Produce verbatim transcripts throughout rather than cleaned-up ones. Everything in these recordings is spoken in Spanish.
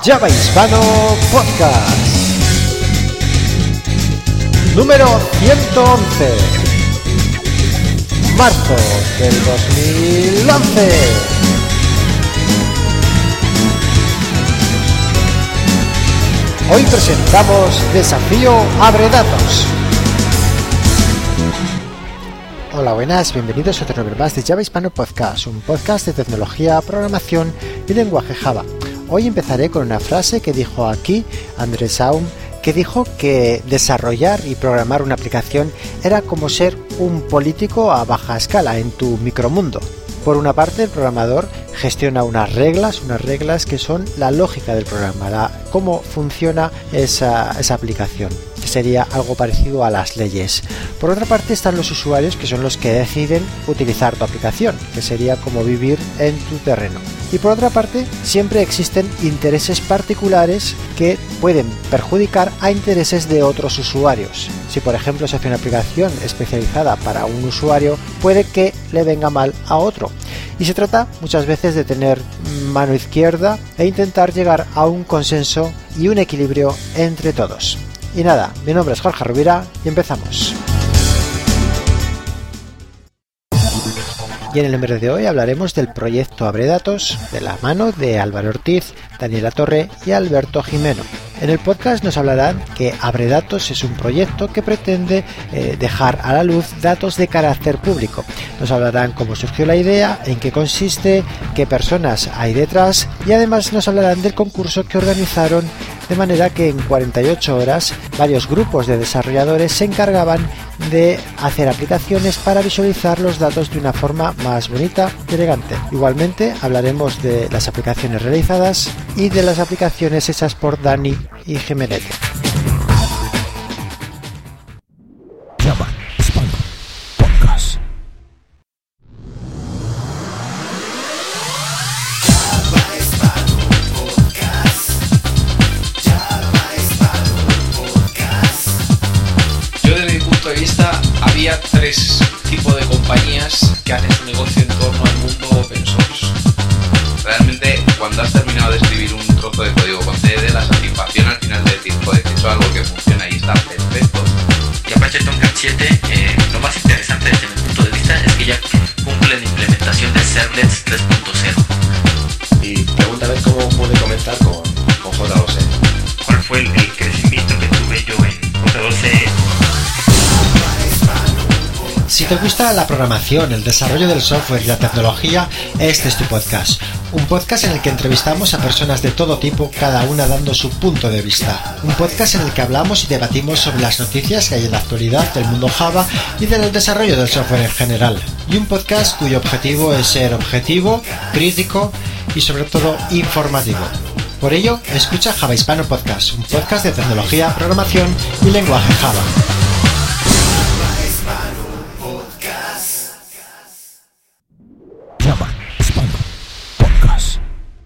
Java Hispano Podcast número ciento once, marzo del dos mil once. Hoy presentamos Desafío AbreDatos. Hola, buenas, bienvenidos a otro número más de Java Hispano Podcast, un podcast de tecnología, programación y lenguaje Java. Hoy empezaré con una frase que dijo aquí Andrés Aum, que dijo que desarrollar y programar una aplicación era como ser un político a baja escala en tu micromundo. Por una parte, el programador gestiona unas reglas, unas reglas que son la lógica del programa, la, cómo funciona esa, esa aplicación, que sería algo parecido a las leyes. Por otra parte están los usuarios, que son los que deciden utilizar tu aplicación, que sería como vivir en tu terreno. Y por otra parte, siempre existen intereses particulares que pueden perjudicar a intereses de otros usuarios. Si por ejemplo se hace una aplicación especializada para un usuario, puede que le venga mal a otro. Y se trata muchas veces de tener mano izquierda e intentar llegar a un consenso y un equilibrio entre todos. Y nada, mi nombre es Jorge Rovira y empezamos. Y en el número de hoy hablaremos del proyecto AbreDatos de la mano de Álvaro Ortiz, Daniela Torre y Alberto Jimeno. En el podcast nos hablarán que AbreDatos es un proyecto que pretende eh, dejar a la luz datos de carácter público. Nos hablarán cómo surgió la idea, en qué consiste, qué personas hay detrás y además nos hablarán del concurso que organizaron, de manera que en cuarenta y ocho horas varios grupos de desarrolladores se encargaban de hacer aplicaciones para visualizar los datos de una forma más bonita y elegante. Igualmente hablaremos de las aplicaciones realizadas y de las aplicaciones hechas por Dani y Jimenete. Java Hispano Podcast. Yo desde mi punto de vista había tres tipos de compañías que hacen su negocio en torno al mundo open source. Realmente cuando has terminado de escribir un trozo de código con C D, la satisfacción al final de decir, joder, he hecho algo que funciona y está perfecto. Y Apache Tomcat siete, eh, lo más interesante desde mi punto de vista es que ya cumple la implementación de Servlets tres punto cero. Y pregúntame cómo pude comentar con, con J dos E. ¿Cuál fue el, el crecimiento que tuve yo en J dos E? Si te gusta la programación, el desarrollo del software y la tecnología, este es tu podcast. Un podcast en el que entrevistamos a personas de todo tipo, cada una dando su punto de vista. Un podcast en el que hablamos y debatimos sobre las noticias que hay en la actualidad del mundo Java y del desarrollo del software en general. Y un podcast cuyo objetivo es ser objetivo, crítico y sobre todo informativo. Por ello, escucha Java Hispano Podcast, un podcast de tecnología, programación y lenguaje Java. Java Hispano Podcast.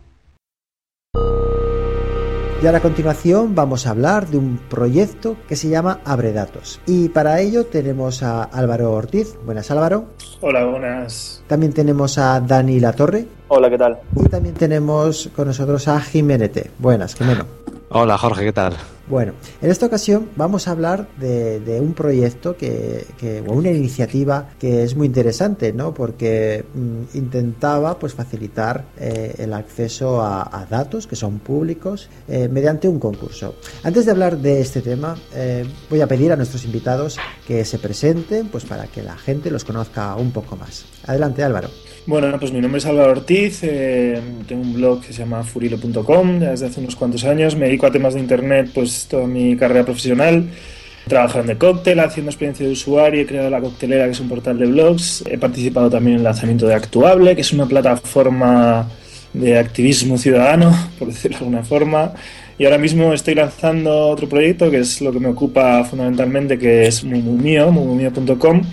Y ahora a continuación vamos a hablar de un proyecto que se llama AbreDatos. Y para ello tenemos a Álvaro Ortiz. Buenas, Álvaro. Hola, buenas. También tenemos a Dani La Torre. Hola, ¿qué tal? Y también tenemos con nosotros a Jimenete. Buenas, Jimeno. Hola Jorge, ¿qué tal? Bueno, en esta ocasión vamos a hablar de, de un proyecto que, que, o una iniciativa que es muy interesante, ¿no? Porque mm, intentaba pues facilitar eh, el acceso a, a datos que son públicos eh, mediante un concurso. Antes de hablar de este tema, eh, voy a pedir a nuestros invitados que se presenten, pues para que la gente los conozca un poco más. Adelante, Álvaro. Bueno, pues mi nombre es Álvaro Ortiz, eh, tengo un blog que se llama furilo punto com desde hace unos cuantos años, me dedico a temas de internet pues toda mi carrera profesional, trabajo en The Cocktail haciendo experiencia de usuario, he creado La Coctelera, que es un portal de blogs, he participado también en el lanzamiento de Actuable, que es una plataforma de activismo ciudadano, por decirlo de alguna forma, y ahora mismo estoy lanzando otro proyecto que es lo que me ocupa fundamentalmente, que es Mumumio, mumumio punto com,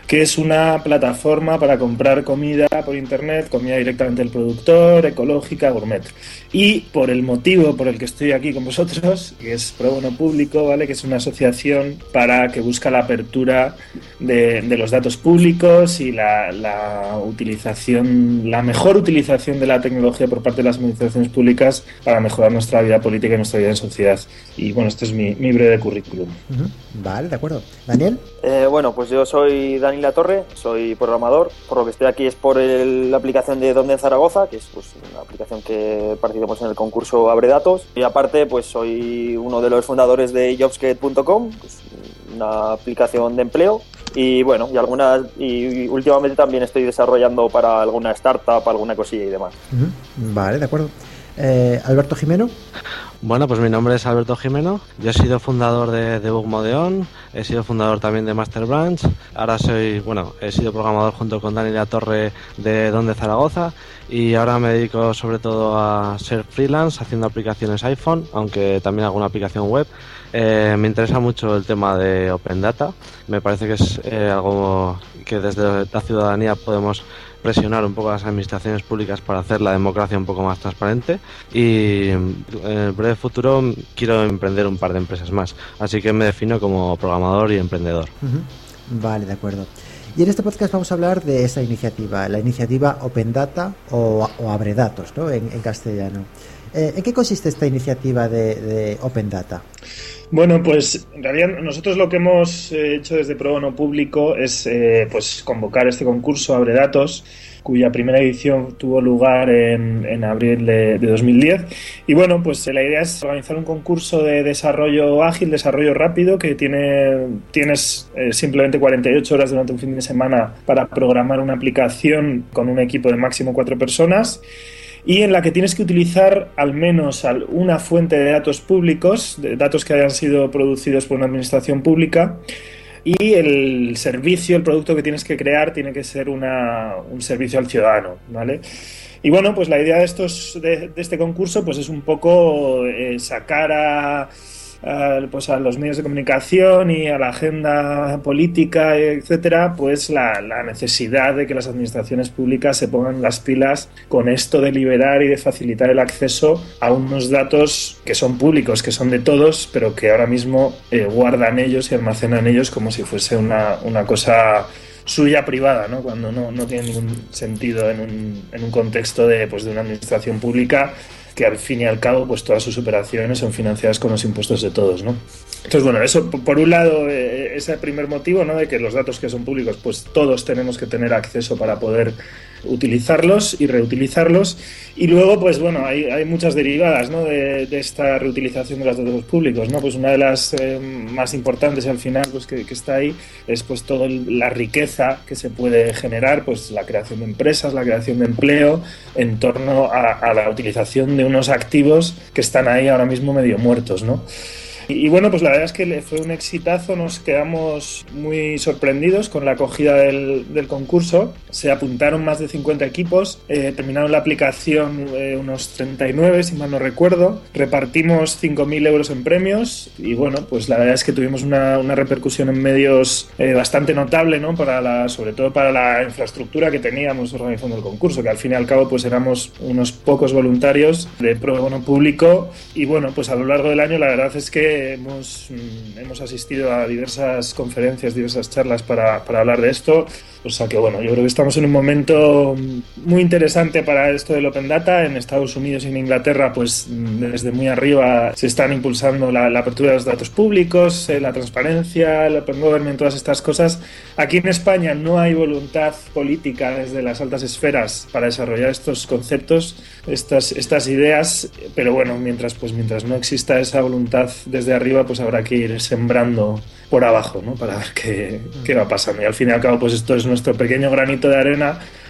que es una plataforma para comprar comida por internet, comida directamente del productor, ecológica, gourmet. Y por el motivo por el que estoy aquí con vosotros, que es Pro Bono Público, ¿vale? Que es una asociación para que busca la apertura de, de los datos públicos y la, la utilización, la mejor utilización de la tecnología por parte de las administraciones públicas para mejorar nuestra vida política y nuestra vida en sociedad. Y bueno, este es mi, mi breve currículum. Uh-huh. Vale, de acuerdo. ¿Daniel? Eh, bueno, pues yo soy Dani Latorre, soy programador. Por lo que estoy aquí es por el, la aplicación de Donde en Zaragoza, que es pues, una aplicación que participamos en el concurso Abre Datos. Y aparte, pues soy uno de los fundadores de jobsget punto com, pues, una aplicación de empleo. Y bueno, y algunas y últimamente también estoy desarrollando para alguna startup, alguna cosilla y demás. Uh-huh. Vale, de acuerdo. Eh, Alberto Jimeno. Bueno, pues mi nombre es Alberto Jimeno. Yo he sido fundador de Debug Modeon, he sido fundador también de Master Branch. Ahora soy, bueno, he sido programador junto con Dani Latorre de Donde Zaragoza y ahora me dedico sobre todo a ser freelance haciendo aplicaciones iPhone, aunque también alguna aplicación web. Eh, me interesa mucho el tema de Open Data. Me parece que es eh, algo que desde la ciudadanía podemos presionar un poco a las administraciones públicas para hacer la democracia un poco más transparente y en el breve futuro quiero emprender un par de empresas más, así que me defino como programador y emprendedor. Uh-huh. Vale, de acuerdo. Y en este podcast vamos a hablar de esa iniciativa, la iniciativa Open Data o, o Abre Datos, ¿no? en, en castellano. Eh, ¿En qué consiste esta iniciativa de, de Open Data? Bueno, pues en realidad nosotros lo que hemos hecho desde Pro Bono Público es eh, pues convocar este concurso Abre Datos, cuya primera edición tuvo lugar en, en abril de, de dos mil diez. Y bueno, pues la idea es organizar un concurso de desarrollo ágil, desarrollo rápido, que tiene tienes eh, simplemente cuarenta y ocho horas durante un fin de semana para programar una aplicación con un equipo de máximo cuatro personas, y en la que tienes que utilizar al menos una fuente de datos públicos, de datos que hayan sido producidos por una administración pública, y el servicio, el producto que tienes que crear tiene que ser una, un servicio al ciudadano, ¿vale? Y bueno, pues la idea de, estos, de, de este concurso pues es un poco eh, sacar a... A, pues a los medios de comunicación y a la agenda política, etcétera, pues la, la necesidad de que las administraciones públicas se pongan las pilas con esto de liberar y de facilitar el acceso a unos datos que son públicos, que son de todos, pero que ahora mismo eh, guardan ellos y almacenan ellos como si fuese una, una cosa suya privada, ¿no? Cuando no, no tiene ningún sentido en un, en un contexto de, pues, de una administración pública que al fin y al cabo pues todas sus operaciones son financiadas con los impuestos de todos, ¿no? Entonces, bueno, eso por un lado, eh, ese primer motivo, ¿no? De que los datos que son públicos pues todos tenemos que tener acceso para poder utilizarlos y reutilizarlos. Y luego, pues bueno, hay, hay muchas derivadas, ¿no? de, de esta reutilización de los datos públicos, ¿no? Pues una de las eh, más importantes al final, pues que, que está ahí, es pues toda la riqueza que se puede generar, pues la creación de empresas, la creación de empleo en torno a, a la utilización de unos activos que están ahí ahora mismo medio muertos, ¿no? Y, y bueno, pues la verdad es que fue un exitazo, nos quedamos muy sorprendidos con la acogida del, del concurso. Se apuntaron más de cincuenta equipos, eh, terminaron la aplicación eh, unos treinta y nueve, si mal no recuerdo. Repartimos cinco mil euros en premios y bueno, pues la verdad es que tuvimos una, una repercusión en medios eh, bastante notable, ¿no? Para la, sobre todo para la infraestructura que teníamos organizando el concurso, que al fin y al cabo pues éramos unos pocos voluntarios de Pro Bono Público. Y bueno, pues a lo largo del año la verdad es que Hemos, hemos asistido a diversas conferencias, diversas charlas para, para hablar de esto. O sea que bueno, yo creo que estamos en un momento muy interesante para esto del Open Data. En Estados Unidos y en Inglaterra, pues desde muy arriba se están impulsando la, la apertura de los datos públicos, eh, la transparencia, el Open Government, todas estas cosas. Aquí en España no hay voluntad política desde las altas esferas para desarrollar estos conceptos, estas, estas ideas, pero bueno, mientras, pues, mientras no exista esa voluntad desde arriba, pues habrá que ir sembrando por abajo, ¿no? Para ver qué, qué va pasando. Y al fin y al cabo, pues esto es nuestro pequeño granito de arena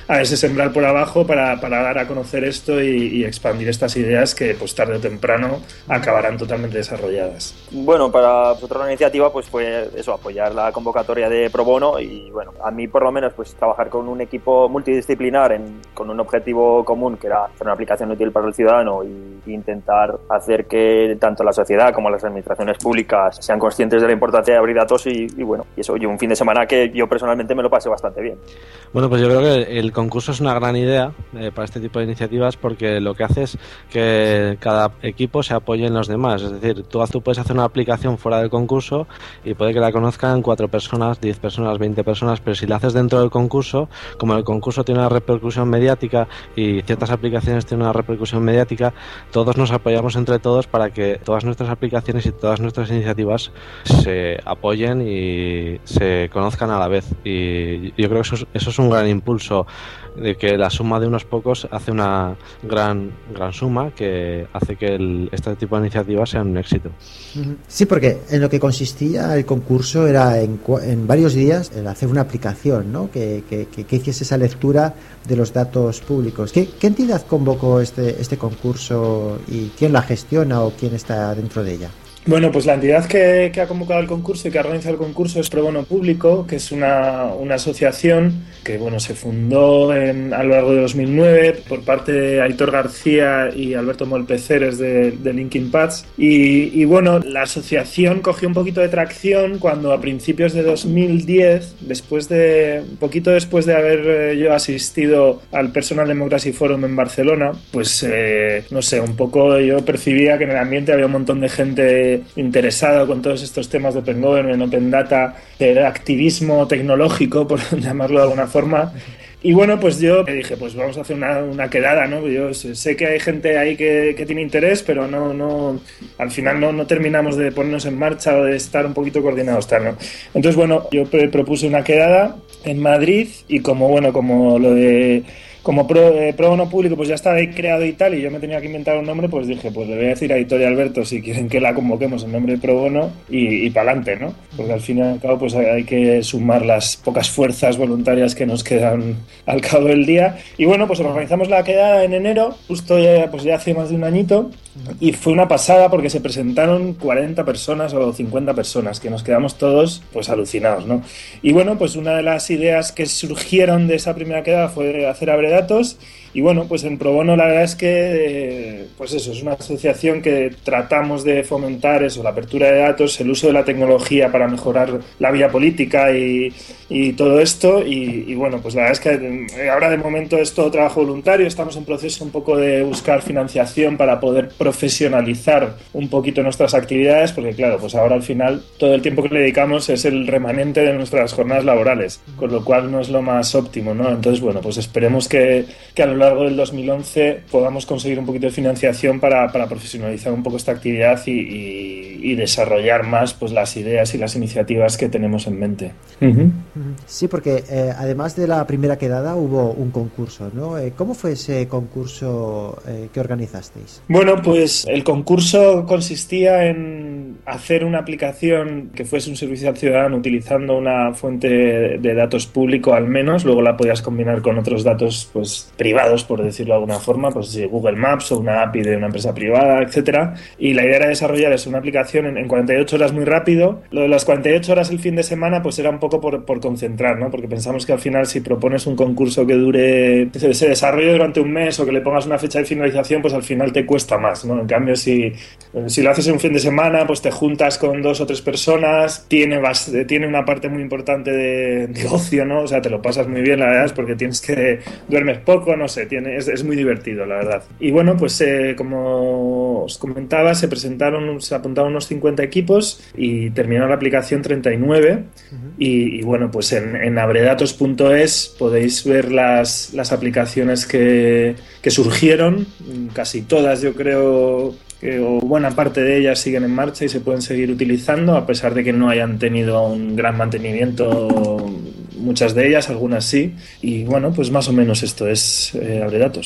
a ese sembrar por abajo para, para dar a conocer esto y, y expandir estas ideas que pues tarde o temprano acabarán totalmente desarrolladas. Bueno, para nosotros la iniciativa pues fue eso, apoyar la convocatoria de Pro Bono y bueno, a mí por lo menos pues trabajar con un equipo multidisciplinar en, con un objetivo común que era hacer una aplicación útil para el ciudadano y, y intentar hacer que tanto la sociedad como las administraciones públicas sean conscientes de la importancia de abrir datos y, y bueno, y eso, y un fin de semana que yo personalmente me lo pasé bastante bien. Bueno, pues yo creo que el concurso es una gran idea eh, para este tipo de iniciativas porque lo que hace es que cada equipo se apoye en los demás. Es decir, tú, tú puedes hacer una aplicación fuera del concurso y puede que la conozcan cuatro personas, diez personas, veinte personas, pero si la haces dentro del concurso, como el concurso tiene una repercusión mediática y ciertas aplicaciones tienen una repercusión mediática, todos nos apoyamos entre todos para que todas nuestras aplicaciones y todas nuestras iniciativas se apoyen y se conozcan a la vez. Y yo creo que eso es, eso es un gran impulso, de que la suma de unos pocos hace una gran gran suma que hace que el, este tipo de iniciativas sean un éxito. Sí, porque en lo que consistía el concurso era en, en varios días el hacer una aplicación, ¿no? que, que, que, que hiciese esa lectura de los datos públicos. ¿Qué, qué entidad convocó este, este concurso y quién la gestiona o quién está dentro de ella? Bueno, pues la entidad que, que ha convocado el concurso y que ha organizado el concurso es Pro Bono Público, que es una, una asociación que bueno se fundó en, a lo largo de dos mil nueve por parte de Aitor García y Alberto Molpeceres de, de Linkin Pads. Y, y bueno, la asociación cogió un poquito de tracción cuando a principios de dos mil diez, después de un poquito después de haber eh, yo asistido al Personal Democracy Forum en Barcelona, pues eh, no sé, un poco yo percibía que en el ambiente había un montón de gente interesado con todos estos temas de Open Government, Open Data, el activismo tecnológico, por llamarlo de alguna forma. Y bueno, pues yo dije, pues vamos a hacer una, una quedada, ¿no? Yo sé que hay gente ahí que, que tiene interés, pero no, no, al final no, no terminamos de ponernos en marcha o de estar un poquito coordinados, tal, ¿no? Entonces, bueno, yo propuse una quedada en Madrid y como, bueno, como lo de... Como pro, eh, pro bono público pues ya estaba ahí creado y tal, y yo me tenía que inventar un nombre, pues dije, pues le voy a decir a Aitor y Alberto si quieren que la convoquemos en nombre de Pro Bono y, y para adelante, ¿no? Porque al fin y al cabo pues hay, hay que sumar las pocas fuerzas voluntarias que nos quedan al cabo del día. Y bueno, pues organizamos la quedada en enero, justo ya, pues ya hace más de un añito, y fue una pasada porque se presentaron cuarenta personas o cincuenta personas, que nos quedamos todos pues alucinados, ¿no? Y bueno, pues una de las ideas que surgieron de esa primera quedada fue hacer abre datos. Y bueno, pues en Pro Bono la verdad es que, pues eso, es una asociación que tratamos de fomentar eso, la apertura de datos, el uso de la tecnología para mejorar la vida política y, y todo esto. Y, y bueno, pues la verdad es que ahora de momento es todo trabajo voluntario, estamos en proceso un poco de buscar financiación para poder profesionalizar un poquito nuestras actividades, porque claro, pues ahora al final todo el tiempo que le dedicamos es el remanente de nuestras jornadas laborales, con lo cual no es lo más óptimo, ¿no? Entonces, bueno, pues esperemos que, que a lo largo del dos mil once podamos conseguir un poquito de financiación para, para profesionalizar un poco esta actividad y, y, y desarrollar más pues las ideas y las iniciativas que tenemos en mente. Uh-huh. Sí, porque eh, además de la primera quedada hubo un concurso, ¿no? Eh, ¿Cómo fue ese concurso eh, que organizasteis? Bueno, pues el concurso consistía en hacer una aplicación que fuese un servicio al ciudadano utilizando una fuente de datos público al menos, luego la podías combinar con otros datos pues privados, por decirlo de alguna forma, pues Google Maps o una A P I de una empresa privada, etcétera. Y la idea era desarrollar eso, una aplicación en, en cuarenta y ocho horas muy rápido. Lo de las cuarenta y ocho horas el fin de semana pues era un poco por, por concentrar, ¿no? Porque pensamos que al final si propones un concurso que dure, se, se desarrolle durante un mes o que le pongas una fecha de finalización, pues al final te cuesta más, ¿no? En cambio, si, si lo haces en un fin de semana, pues te juntas con dos o tres personas, tiene, tiene una parte muy importante de, de ocio, ¿no? O sea, te lo pasas muy bien, la verdad, es porque tienes que duermes poco, no sé, tiene, es, es muy divertido, la verdad. Y bueno, pues eh, como os comentaba, se presentaron, se apuntaron unos cincuenta equipos y terminó la aplicación treinta y nueve. Uh-huh. y, y bueno, pues en, en abredatos punto es podéis ver las, las aplicaciones que, que surgieron, casi todas yo creo que, o buena parte de ellas siguen en marcha y se pueden seguir utilizando a pesar de que no hayan tenido un gran mantenimiento. Muchas de ellas, algunas sí, y bueno, pues más o menos esto es eh, abredatos.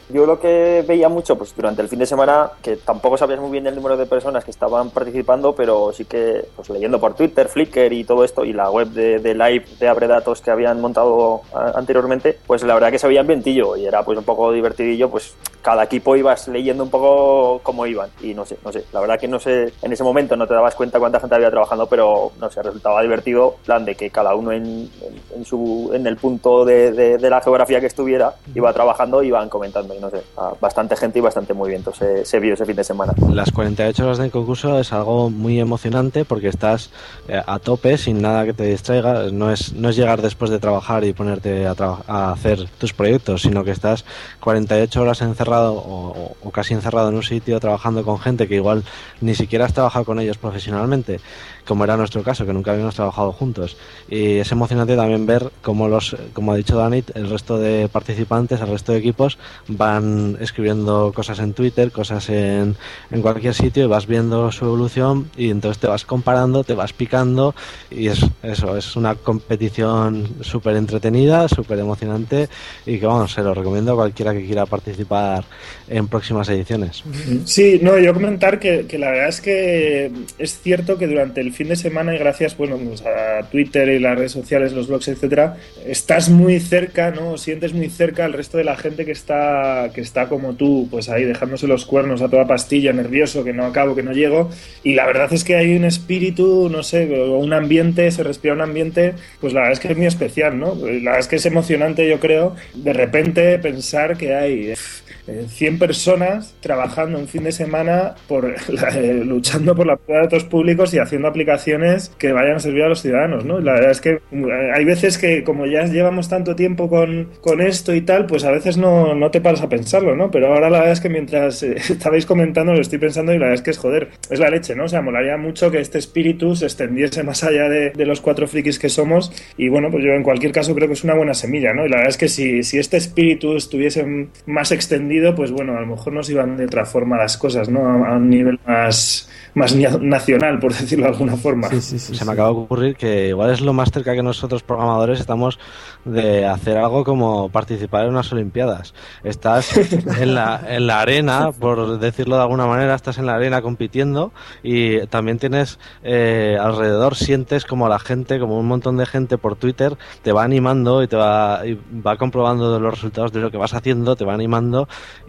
Yo lo que veía mucho pues durante el fin de semana, que tampoco sabías muy bien el número de personas que estaban participando, pero sí que pues leyendo por Twitter, Flickr y todo esto, y la web de, de Live de Abredatos que habían montado a, anteriormente, pues la verdad que se veía ambientillo y era pues un poco divertidillo, pues cada equipo ibas leyendo un poco cómo iban y no sé, no sé, la verdad que no sé, en ese momento no te dabas cuenta cuánta gente había trabajando, pero no sé, resultaba divertido, plan de que cada uno en, en, en su en el punto de, de, de la geografía que estuviera iba trabajando y iban comentando y no sé, bastante gente y bastante muy bien, entonces se vio ese fin de semana. Las cuarenta y ocho horas del concurso es algo muy emocionante porque estás eh, a tope sin nada que te distraiga, no es, no es llegar después de trabajar y ponerte a, traba- a hacer tus proyectos, sino que estás cuarenta y ocho horas encerrado o, o casi encerrado en un sitio trabajando con gente que igual ni siquiera has trabajado con ellos profesionalmente, como era nuestro caso, que nunca habíamos trabajado juntos. Y es emocionante también ver cómo los, como ha dicho Dani, el resto de participantes, el resto de equipos van escribiendo cosas en Twitter, cosas en, en cualquier sitio y vas viendo su evolución y entonces te vas comparando, te vas picando y es eso, es una competición súper entretenida, súper emocionante y que vamos, se lo recomiendo a cualquiera que quiera participar en próximas ediciones. Sí, no, yo comentar que, que la verdad es que es cierto que durante el fin de semana y gracias bueno pues a Twitter y las redes sociales, los blogs, etcétera, estás muy cerca, ¿no? Sientes muy cerca al resto de la gente que está que está como tú, pues ahí dejándose los cuernos a toda pastilla, nervioso, que no acabo, que no llego, y la verdad es que hay un espíritu, no sé, un ambiente, se respira un ambiente, pues la verdad es que es muy especial, ¿no? La verdad es que es emocionante, yo creo, de repente pensar que hay cien personas trabajando un fin de semana por eh, luchando por la propiedad de datos públicos y haciendo aplicaciones que vayan a servir a los ciudadanos, ¿no? La verdad es que hay veces que como ya llevamos tanto tiempo con, con esto y tal, pues a veces no, no te paras a pensarlo, ¿no? Pero ahora la verdad es que mientras eh, estabais comentando lo estoy pensando y la verdad es que es joder, es la leche, ¿no? O sea, molaría mucho que este espíritu se extendiese más allá de, de los cuatro frikis que somos y bueno, pues yo en cualquier caso creo que es una buena semilla, ¿no? Y la verdad es que si, si este espíritu estuviese más extendido, pues bueno, a lo mejor nos iban de otra forma las cosas, ¿no? A un nivel más, más nacional, por decirlo de alguna forma. Sí, sí, sí, Se sí. me acaba de ocurrir que igual es lo más cerca que nosotros programadores estamos de hacer algo como participar en unas Olimpiadas. Estás en la, en la arena, por decirlo de alguna manera, estás en la arena compitiendo y también tienes eh, alrededor, sientes como la gente, como un montón de gente por Twitter te va animando y te va, y va comprobando los resultados de lo que vas haciendo, te va animando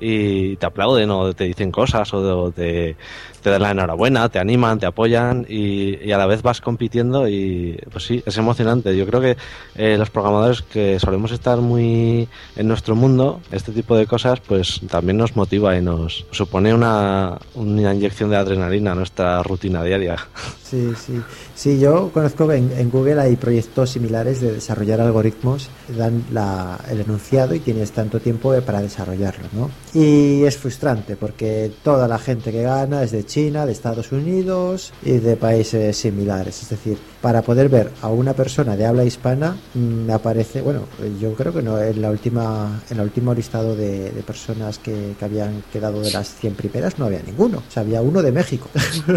y te aplauden o te dicen cosas o te, te dan la enhorabuena, te animan, te apoyan y, y a la vez vas compitiendo y pues sí, es emocionante. Yo creo que eh, los programadores que solemos estar muy en nuestro mundo, este tipo de cosas pues también nos motiva y nos supone una, una inyección de adrenalina a nuestra rutina diaria. Sí, sí. Sí, yo conozco que en, en Google hay proyectos similares de desarrollar algoritmos, dan la, el enunciado y tienes tanto tiempo para desarrollarlo, ¿no? Y es frustrante porque toda la gente que gana es de China, de Estados Unidos y de países similares. Es decir, para poder ver a una persona de habla hispana mmm, aparece, bueno, yo creo que no, en la última, en el último listado de, de personas que, que habían quedado de las cien primeras no había ninguno, o sea, había uno de México,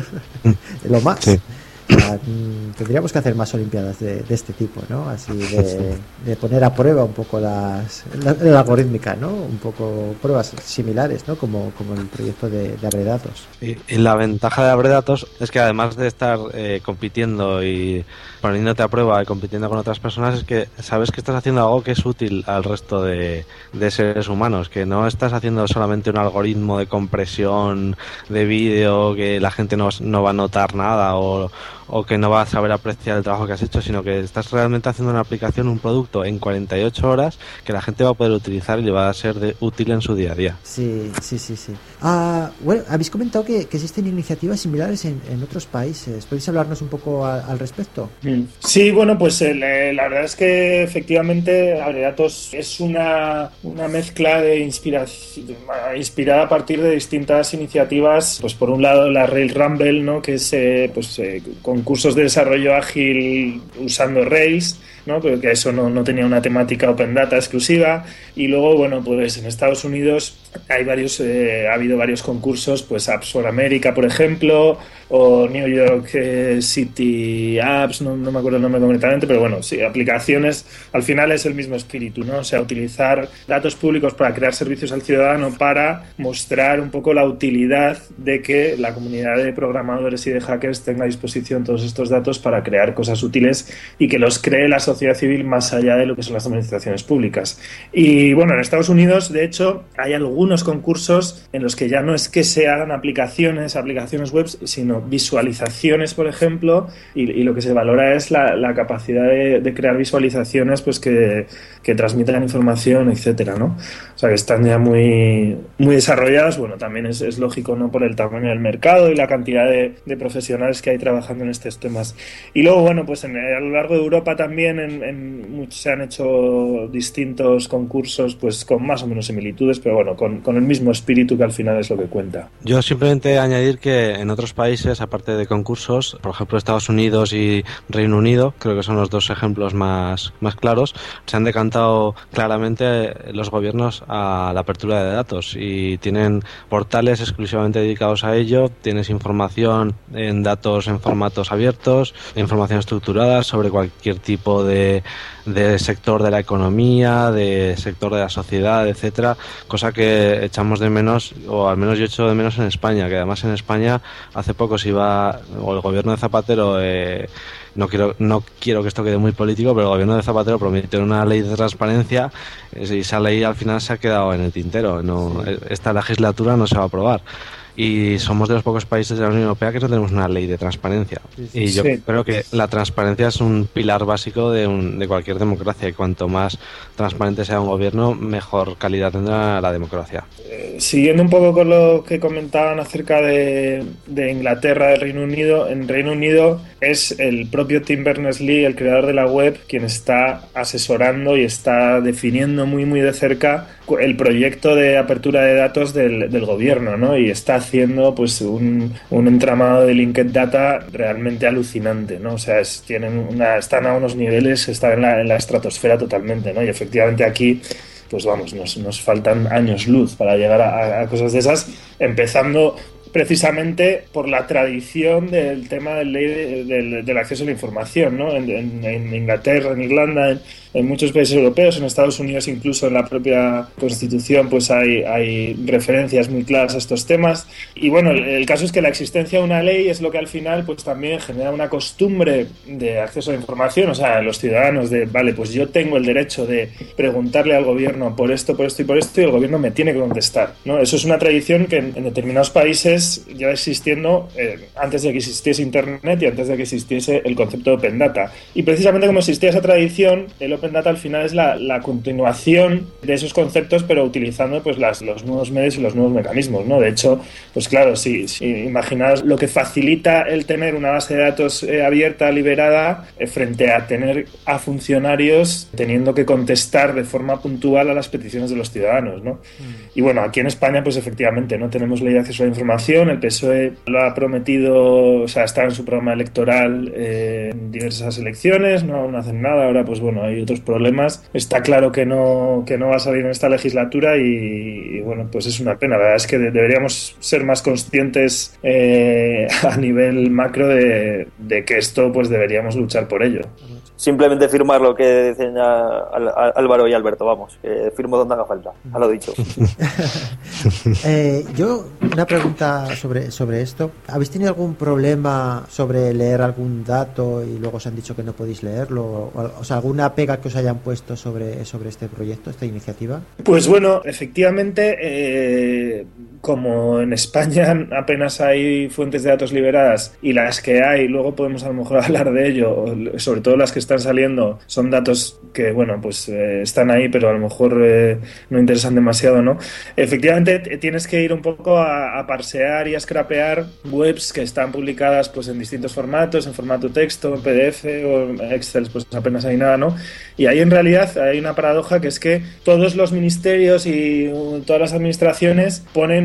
lo más. Sí. sea, tendríamos que hacer más olimpiadas de, de este tipo, ¿no? Así de, de poner a prueba un poco las la, la algorítmica, ¿no? Un poco pruebas similares, ¿no? Como, como el proyecto de, de Abredatos. Y, y la ventaja de Abredatos es que además de estar eh, compitiendo y poniéndote a prueba y compitiendo con otras personas, es que sabes que estás haciendo algo que es útil al resto de, de seres humanos, que no estás haciendo solamente un algoritmo de compresión de vídeo que la gente no, no va a notar nada o, o que no va a saber apreciar el trabajo que has hecho, sino que estás realmente haciendo una aplicación, un producto en cuarenta y ocho horas que la gente va a poder utilizar y le va a ser de, útil en su día a día. Sí, sí, sí, sí. Ah, bueno, habéis comentado que, que existen iniciativas similares en, en otros países. ¿Podéis hablarnos un poco a, al respecto? Sí, bueno, pues el, la verdad es que efectivamente Abredatos es una, una mezcla de inspiración, inspirada a partir de distintas iniciativas. Pues por un lado la Rails Rumble, ¿no? Que es eh, pues eh, concursos de desarrollo ágil usando Rails, ¿no? Pero que eso no, no tenía una temática Open Data exclusiva. Y luego, bueno, pues en Estados Unidos hay varios, eh, ha habido varios concursos, pues Apps for America, por ejemplo, o New York eh, City Apps, no, no me acuerdo el nombre concretamente, pero bueno, sí, aplicaciones, al final es el mismo espíritu, ¿no? O sea, utilizar datos públicos para crear servicios al ciudadano, para mostrar un poco la utilidad de que la comunidad de programadores y de hackers tenga a disposición todos estos datos para crear cosas útiles y que los cree la sociedad civil más allá de lo que son las administraciones públicas. Y bueno, en Estados Unidos, de hecho, hay algunos concursos en los que ya no es que se hagan aplicaciones, aplicaciones web, sino visualizaciones, por ejemplo, y, y lo que se valora es la, la capacidad de, de crear visualizaciones pues que, que transmitan información, etcétera, ¿no? O sea, que están ya muy, muy desarrolladas. Bueno, también es, es lógico, ¿no?, por el tamaño del mercado y la cantidad de, de profesionales que hay trabajando en estos temas. Y luego, bueno, pues en, a lo largo de Europa también en, en, se han hecho distintos concursos pues con más o menos similitudes, pero bueno, con, con el mismo espíritu, que al final es lo que cuenta. Yo simplemente añadir que en otros países, aparte de concursos, por ejemplo Estados Unidos y Reino Unido, creo que son los dos ejemplos más, más claros, se han decantado claramente los gobiernos a la apertura de datos y tienen portales exclusivamente dedicados a ello. Tienes información en datos en formatos abiertos, información estructurada sobre cualquier tipo de, de sector de la economía, de sector de la sociedad, etcétera, cosa que echamos de menos, o al menos yo echo de menos en España, que además en España hace poco se iba, o el gobierno de Zapatero, eh, no quiero no quiero que esto quede muy político, pero el gobierno de Zapatero prometió una ley de transparencia y esa ley al final se ha quedado en el tintero. No, esta legislatura no se va a aprobar. Y somos de los pocos países de la Unión Europea que no tenemos una ley de transparencia. Y yo sí. creo que la transparencia es un pilar básico de, un, de cualquier democracia, y cuanto más transparente sea un gobierno, mejor calidad tendrá la democracia. Eh, siguiendo un poco con lo que comentaban acerca de, de Inglaterra, del Reino Unido, en Reino Unido es el propio Tim Berners-Lee, el creador de la web, quien está asesorando y está definiendo muy muy de cerca el proyecto de apertura de datos del, del gobierno, ¿no? Y está haciendo pues un, un entramado de linked data realmente alucinante, ¿no? O sea, es, tienen una, están a unos niveles, están en la, en la estratosfera totalmente, ¿no? Y efectivamente aquí, pues vamos, nos, nos faltan años luz para llegar a, a cosas de esas, empezando precisamente por la tradición del tema del, ley de, del, del acceso a la información, ¿no? En, en, en Inglaterra, en Irlanda, en, en muchos países europeos, en Estados Unidos incluso en la propia Constitución pues hay, hay referencias muy claras a estos temas. Y bueno, el, el caso es que la existencia de una ley es lo que al final pues también genera una costumbre de acceso a la información, o sea, los ciudadanos de, vale, pues yo tengo el derecho de preguntarle al gobierno por esto, por esto y por esto, y el gobierno me tiene que contestar, ¿no? Eso es una tradición que en, en determinados países ya existiendo eh, antes de que existiese Internet y antes de que existiese el concepto de Open Data. Y precisamente como existía esa tradición, el Open Data al final es la, la continuación de esos conceptos, pero utilizando pues las, los nuevos medios y los nuevos mecanismos, ¿no? De hecho, pues claro, si, si imaginaos lo que facilita el tener una base de datos eh, abierta, liberada, eh, frente a tener a funcionarios teniendo que contestar de forma puntual a las peticiones de los ciudadanos, ¿no? Mm. Y bueno, aquí en España, pues efectivamente, no tenemos ley de acceso a la información. El P S O E lo ha prometido, o sea, está en su programa electoral eh, en diversas elecciones, no, no hacen nada. Ahora, pues bueno, hay otros problemas. Está claro que no, que no va a salir en esta legislatura y, y bueno, pues es una pena. La verdad es que de, deberíamos ser más conscientes eh, a nivel macro de, de que esto, pues deberíamos luchar por ello. Simplemente firmar lo que dicen a, a Álvaro y Alberto, vamos, que firmo donde haga falta, a lo dicho. eh, yo, una pregunta sobre, sobre esto. ¿Habéis tenido algún problema sobre leer algún dato y luego os han dicho que no podéis leerlo? O, o sea, ¿alguna pega que os hayan puesto sobre, sobre este proyecto, esta iniciativa? Pues bueno, efectivamente, eh, como en España apenas hay fuentes de datos liberadas y las que hay, luego podemos a lo mejor hablar de ello, sobre todo las que están saliendo, son datos que, bueno, pues eh, están ahí, pero a lo mejor eh, no interesan demasiado, ¿no? Efectivamente, t- tienes que ir un poco a, a parsear y a scrapear webs que están publicadas pues en distintos formatos, en formato texto, en P D F o en Excel, pues apenas hay nada, ¿no? Y ahí en realidad hay una paradoja, que es que todos los ministerios y todas las administraciones ponen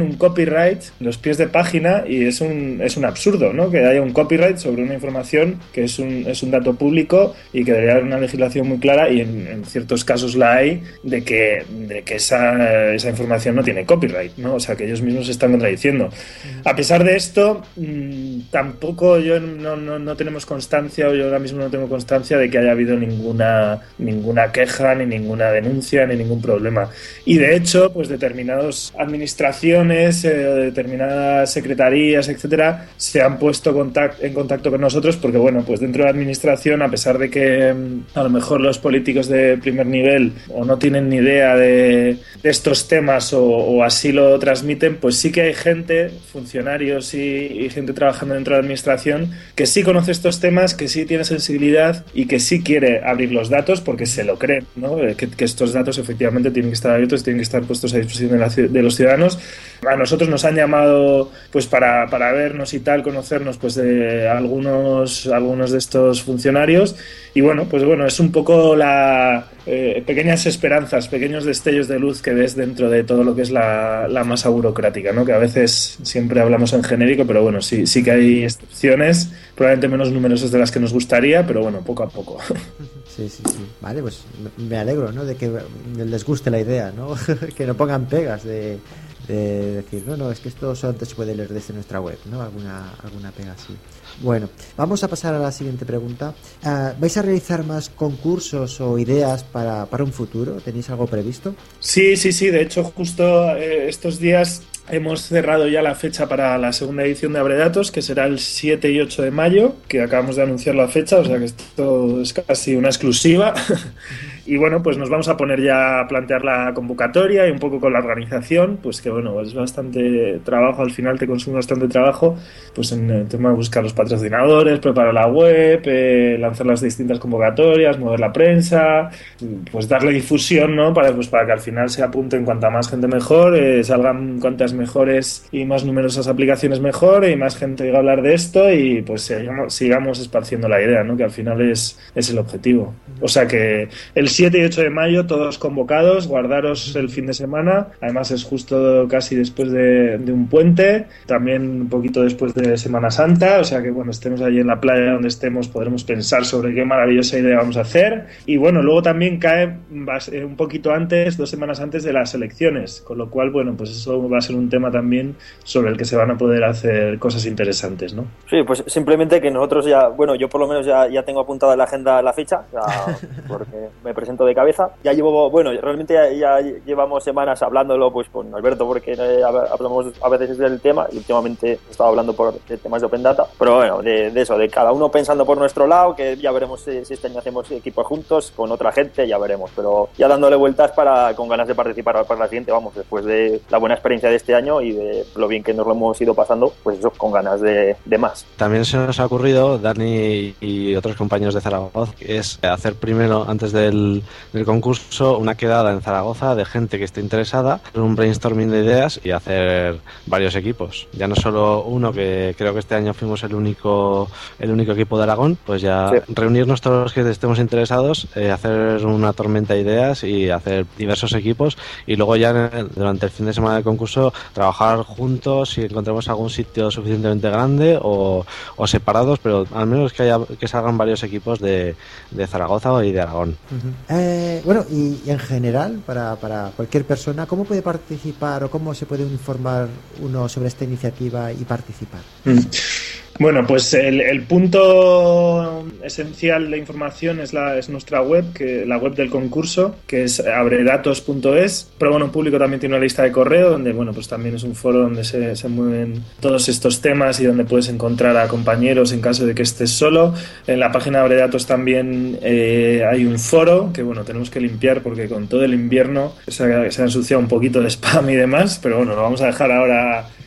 un copyright en los pies de página y es un, es un absurdo, ¿no? Que haya un copyright sobre una información que es un, es un dato público y que debería haber una legislación muy clara, y en, en ciertos casos la hay, de que, de que esa, esa información no tiene copyright, ¿no? O sea, que ellos mismos se están contradiciendo. A pesar de esto, mmm, tampoco yo no, no, no tenemos constancia, o yo ahora mismo no tengo constancia de que haya habido ninguna, ninguna queja, ni ninguna denuncia, ni ningún problema. Y de hecho, pues determinadas administraciones, eh, determinadas secretarías, etcétera, se han puesto contact- en contacto con nosotros porque, bueno, pues dentro de la administración, a pesar de que mm, a lo mejor los políticos de primer nivel o no tienen ni idea de, de estos temas o, o así lo transmiten, pues sí que hay gente, funcionarios y, y gente trabajando dentro de la administración que sí conoce estos temas, que sí tiene sensibilidad y que sí quiere abrir los datos porque se lo creen, ¿no? Que, que estos datos efectivamente tienen que estar abiertos, tienen que estar puestos a disposición de, la, de los ciudadanos. A nosotros nos han llamado pues para, para vernos y tal, conocernos pues de algunos, algunos de estos funcionarios, y bueno, pues bueno, es un poco la eh, pequeñas esperanzas, pequeños destellos de luz que ves dentro de todo lo que es la, la masa burocrática, ¿no? Que a veces siempre hablamos en genérico, pero bueno, sí, sí que hay excepciones, probablemente menos numerosas de las que nos gustaría, pero bueno, poco a poco. Sí, sí, sí. Vale, pues me alegro, ¿no? De que les guste la idea, ¿no? Que no pongan pegas de, de decir, no, no, es que esto solamente se puede leer desde nuestra web, ¿no? Alguna, alguna pega así. Bueno, vamos a pasar a la siguiente pregunta. Uh, ¿Vais a realizar más concursos o ideas para, para un futuro? ¿Tenéis algo previsto? Sí, sí, sí. De hecho, justo eh, estos días hemos cerrado ya la fecha para la segunda edición de Abredatos, que será el siete y ocho de mayo, que acabamos de anunciar la fecha, o sea que esto es casi una exclusiva. Y bueno, pues nos vamos a poner ya a plantear la convocatoria y un poco con la organización, pues que bueno, es bastante trabajo, al final te consume bastante trabajo, pues en el tema de buscar los patrocinadores, preparar la web, eh, lanzar las distintas convocatorias, mover la prensa, pues darle difusión, ¿no? Para, pues para que al final se apunten cuanta más gente mejor, eh, salgan cuantas mejores y más numerosas aplicaciones mejor, y más gente diga hablar de esto, y pues sigamos, sigamos esparciendo la idea, ¿no? Que al final es, es el objetivo. O sea que el siete y ocho de mayo, todos convocados, guardaros el fin de semana, además es justo casi después de, de un puente, también un poquito después de Semana Santa, o sea que bueno, estemos allí en la playa donde estemos, podremos pensar sobre qué maravillosa idea vamos a hacer, y bueno, luego también cae un poquito antes, dos semanas antes de las elecciones, con lo cual bueno, pues eso va a ser un tema también sobre el que se van a poder hacer cosas interesantes, ¿no? Sí, pues simplemente que nosotros ya, bueno, yo por lo menos ya, ya tengo apuntada en la agenda la fecha, ya, porque me presento de cabeza. Ya llevo, bueno, realmente ya, ya llevamos semanas hablándolo pues con Alberto, porque eh, hablamos a veces del tema, y últimamente he estado hablando por de temas de Open Data, pero bueno, de, de eso, de cada uno pensando por nuestro lado, que ya veremos si, si este año hacemos equipos juntos con otra gente, ya veremos, pero ya dándole vueltas para con ganas de participar para la siguiente, vamos, después de la buena experiencia de este año y de lo bien que nos lo hemos ido pasando, pues eso, con ganas de, de más. También se nos ha ocurrido, Dani y otros compañeros de Zaragoza, que es hacer primero, antes del del concurso, una quedada en Zaragoza de gente que esté interesada, un brainstorming de ideas y hacer varios equipos. Ya no solo uno, que creo que este año fuimos el único el único equipo de Aragón, pues ya sí. Reunirnos todos los que estemos interesados, eh, hacer una tormenta de ideas y hacer diversos equipos, y luego ya durante el fin de semana del concurso trabajar juntos si encontramos algún sitio suficientemente grande o, o separados, pero al menos que haya que salgan varios equipos de, de Zaragoza y de Aragón. Uh-huh. Eh, bueno, y, y en general, para, para cualquier persona, ¿cómo puede participar o cómo se puede informar uno sobre esta iniciativa y participar? Mm. Bueno, pues el, el punto esencial de información es la es nuestra web, que la web del concurso, que es abredatos punto es. Pero bueno, público también tiene una lista de correo donde, bueno, pues también es un foro donde se, se mueven todos estos temas y donde puedes encontrar a compañeros en caso de que estés solo. En la página de Abredatos también eh, hay un foro que, bueno, tenemos que limpiar porque con todo el invierno se ha, se ha ensuciado un poquito de spam y demás, pero bueno, lo vamos a dejar ahora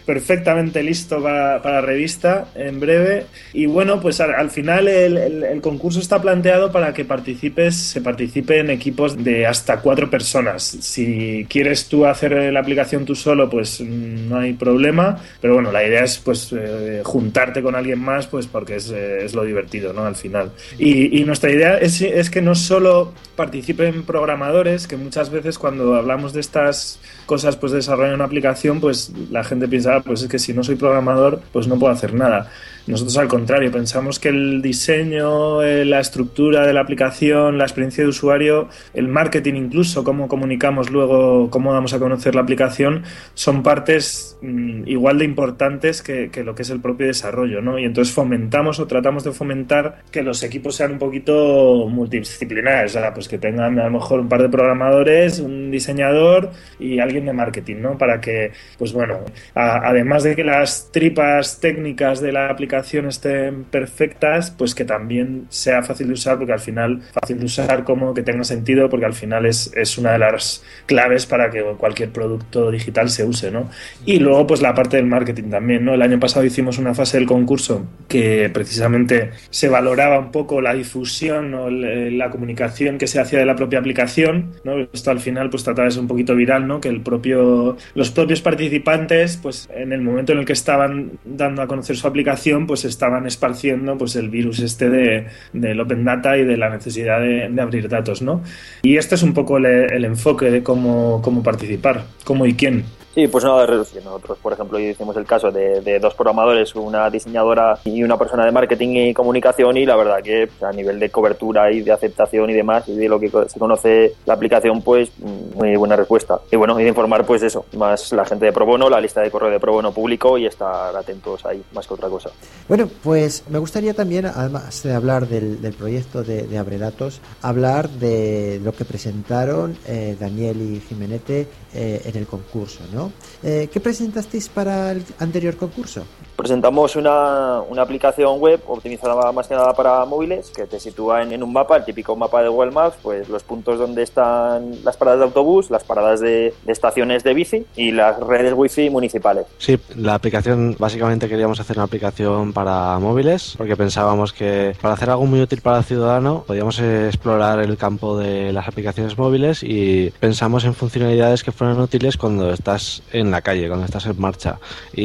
perfectamente listo para, para la revista en breve. Y bueno, pues al, al final el, el, el concurso está planteado para que participes, se participe en equipos de hasta cuatro personas. Si quieres tú hacer la aplicación tú solo, pues no hay problema, pero bueno, la idea es pues eh, juntarte con alguien más, pues porque es, eh, es lo divertido, ¿no? Al final. Y, y nuestra idea es, es que no solo participen programadores, que muchas veces cuando hablamos de estas cosas, pues de desarrollar una aplicación, pues la gente piensa, ah, pues es que si no soy programador, pues no puedo hacer nada. Nosotros al contrario, pensamos que el diseño, eh, la estructura de la aplicación, la experiencia de usuario, el marketing incluso, cómo comunicamos luego, cómo damos a conocer la aplicación, son partes mmm, igual de importantes que, que lo que es el propio desarrollo, ¿no? Y entonces fomentamos o tratamos de fomentar que los equipos sean un poquito multidisciplinares, o sea, pues que tengan a lo mejor un par de programadores, un diseñador y alguien de marketing, ¿no? Para que, pues bueno, a, además de que las tripas técnicas de la aplicación estén perfectas, pues que también sea fácil de usar, porque al final, fácil de usar como que tenga sentido, porque al final es, es una de las claves para que cualquier producto digital se use, ¿no? Y luego pues la parte del marketing también, ¿no? El año pasado hicimos una fase del concurso que precisamente se valoraba un poco la difusión o la comunicación que se hacía de la propia aplicación, ¿no? Esto al final pues trataba de ser un poquito viral, ¿no? Que el propio, los propios participantes, pues en el momento en el que estaban dando a conocer su aplicación, pues estaban esparciendo pues el virus este de, del Open Data y de la necesidad de, de abrir datos, ¿no? Y este es un poco el, el enfoque de cómo, cómo participar, cómo y quién. Sí, pues nada, nosotros, por ejemplo, hicimos el caso de, de dos programadores, una diseñadora y una persona de marketing y comunicación, y la verdad que a nivel de cobertura y de aceptación y demás, y de lo que se conoce la aplicación, pues muy buena respuesta. Y bueno, y de informar, pues eso, más la gente de Pro Bono, la lista de correo de Pro Bono público, y estar atentos ahí, más que otra cosa. Bueno, pues me gustaría también, además de hablar del, del proyecto de, de AbreDatos, hablar de lo que presentaron eh, Daniel y Jimenete eh, en el concurso, ¿no? Eh, ¿Qué presentasteis para el anterior concurso? Presentamos una, una aplicación web optimizada más que nada para móviles, que te sitúa en, en un mapa, el típico mapa de Google Maps, pues los puntos donde están las paradas de autobús, las paradas de, de estaciones de bici y las redes wifi municipales. Sí, la aplicación, básicamente queríamos hacer una aplicación para móviles, porque pensábamos que para hacer algo muy útil para el ciudadano podíamos explorar el campo de las aplicaciones móviles, y pensamos en funcionalidades que fueran útiles cuando estás en la calle, cuando estás en marcha.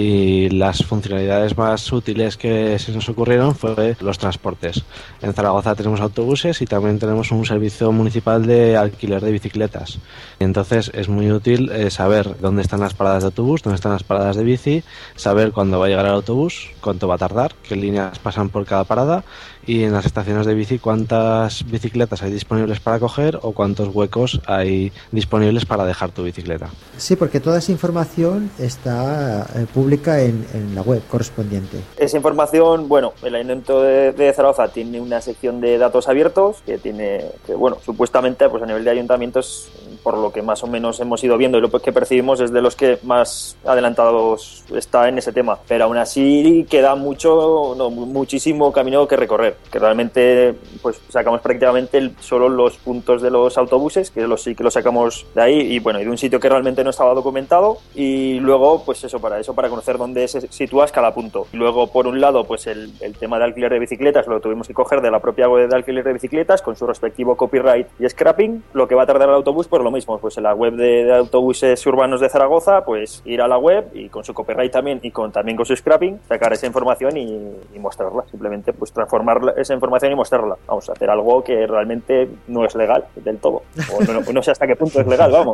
Y las funcionalidades más útiles que se nos ocurrieron fue los transportes. En Zaragoza tenemos autobuses y también tenemos un servicio municipal de alquiler de bicicletas. Entonces es muy útil eh, saber dónde están las paradas de autobús, dónde están las paradas de bici, saber cuándo va a llegar el autobús, cuánto va a tardar, qué líneas pasan por cada parada, y en las estaciones de bici cuántas bicicletas hay disponibles para coger o cuántos huecos hay disponibles para dejar tu bicicleta. Sí, porque toda esa información está eh, pública en, en la web correspondiente. Esa información, bueno, el Ayuntamiento de, de Zaragoza tiene una sección de datos abiertos que tiene, que bueno, supuestamente pues a nivel de ayuntamientos, por lo que más o menos hemos ido viendo y lo que percibimos, es de los que más adelantados está en ese tema, pero aún así queda mucho, no, muchísimo camino que recorrer, que realmente pues sacamos prácticamente el, solo los puntos de los autobuses, que los sí que los sacamos de ahí, y bueno, y de un sitio que realmente no estaba documentado, y luego pues eso, para eso, para conocer dónde se sitúas cada punto. Y luego, por un lado, pues el, el tema de alquiler de bicicletas lo tuvimos que coger de la propia web de alquiler de bicicletas con su respectivo copyright y scrapping. Lo que va a tardar el autobús, pues lo mismo, pues en la web de, de autobuses urbanos de Zaragoza, pues ir a la web y con su copyright también y con también con su scrapping, sacar esa información y, y mostrarla, simplemente pues transformar esa información y mostrarla. Vamos a hacer algo que realmente no es legal del todo, o no, no sé hasta qué punto es legal, vamos.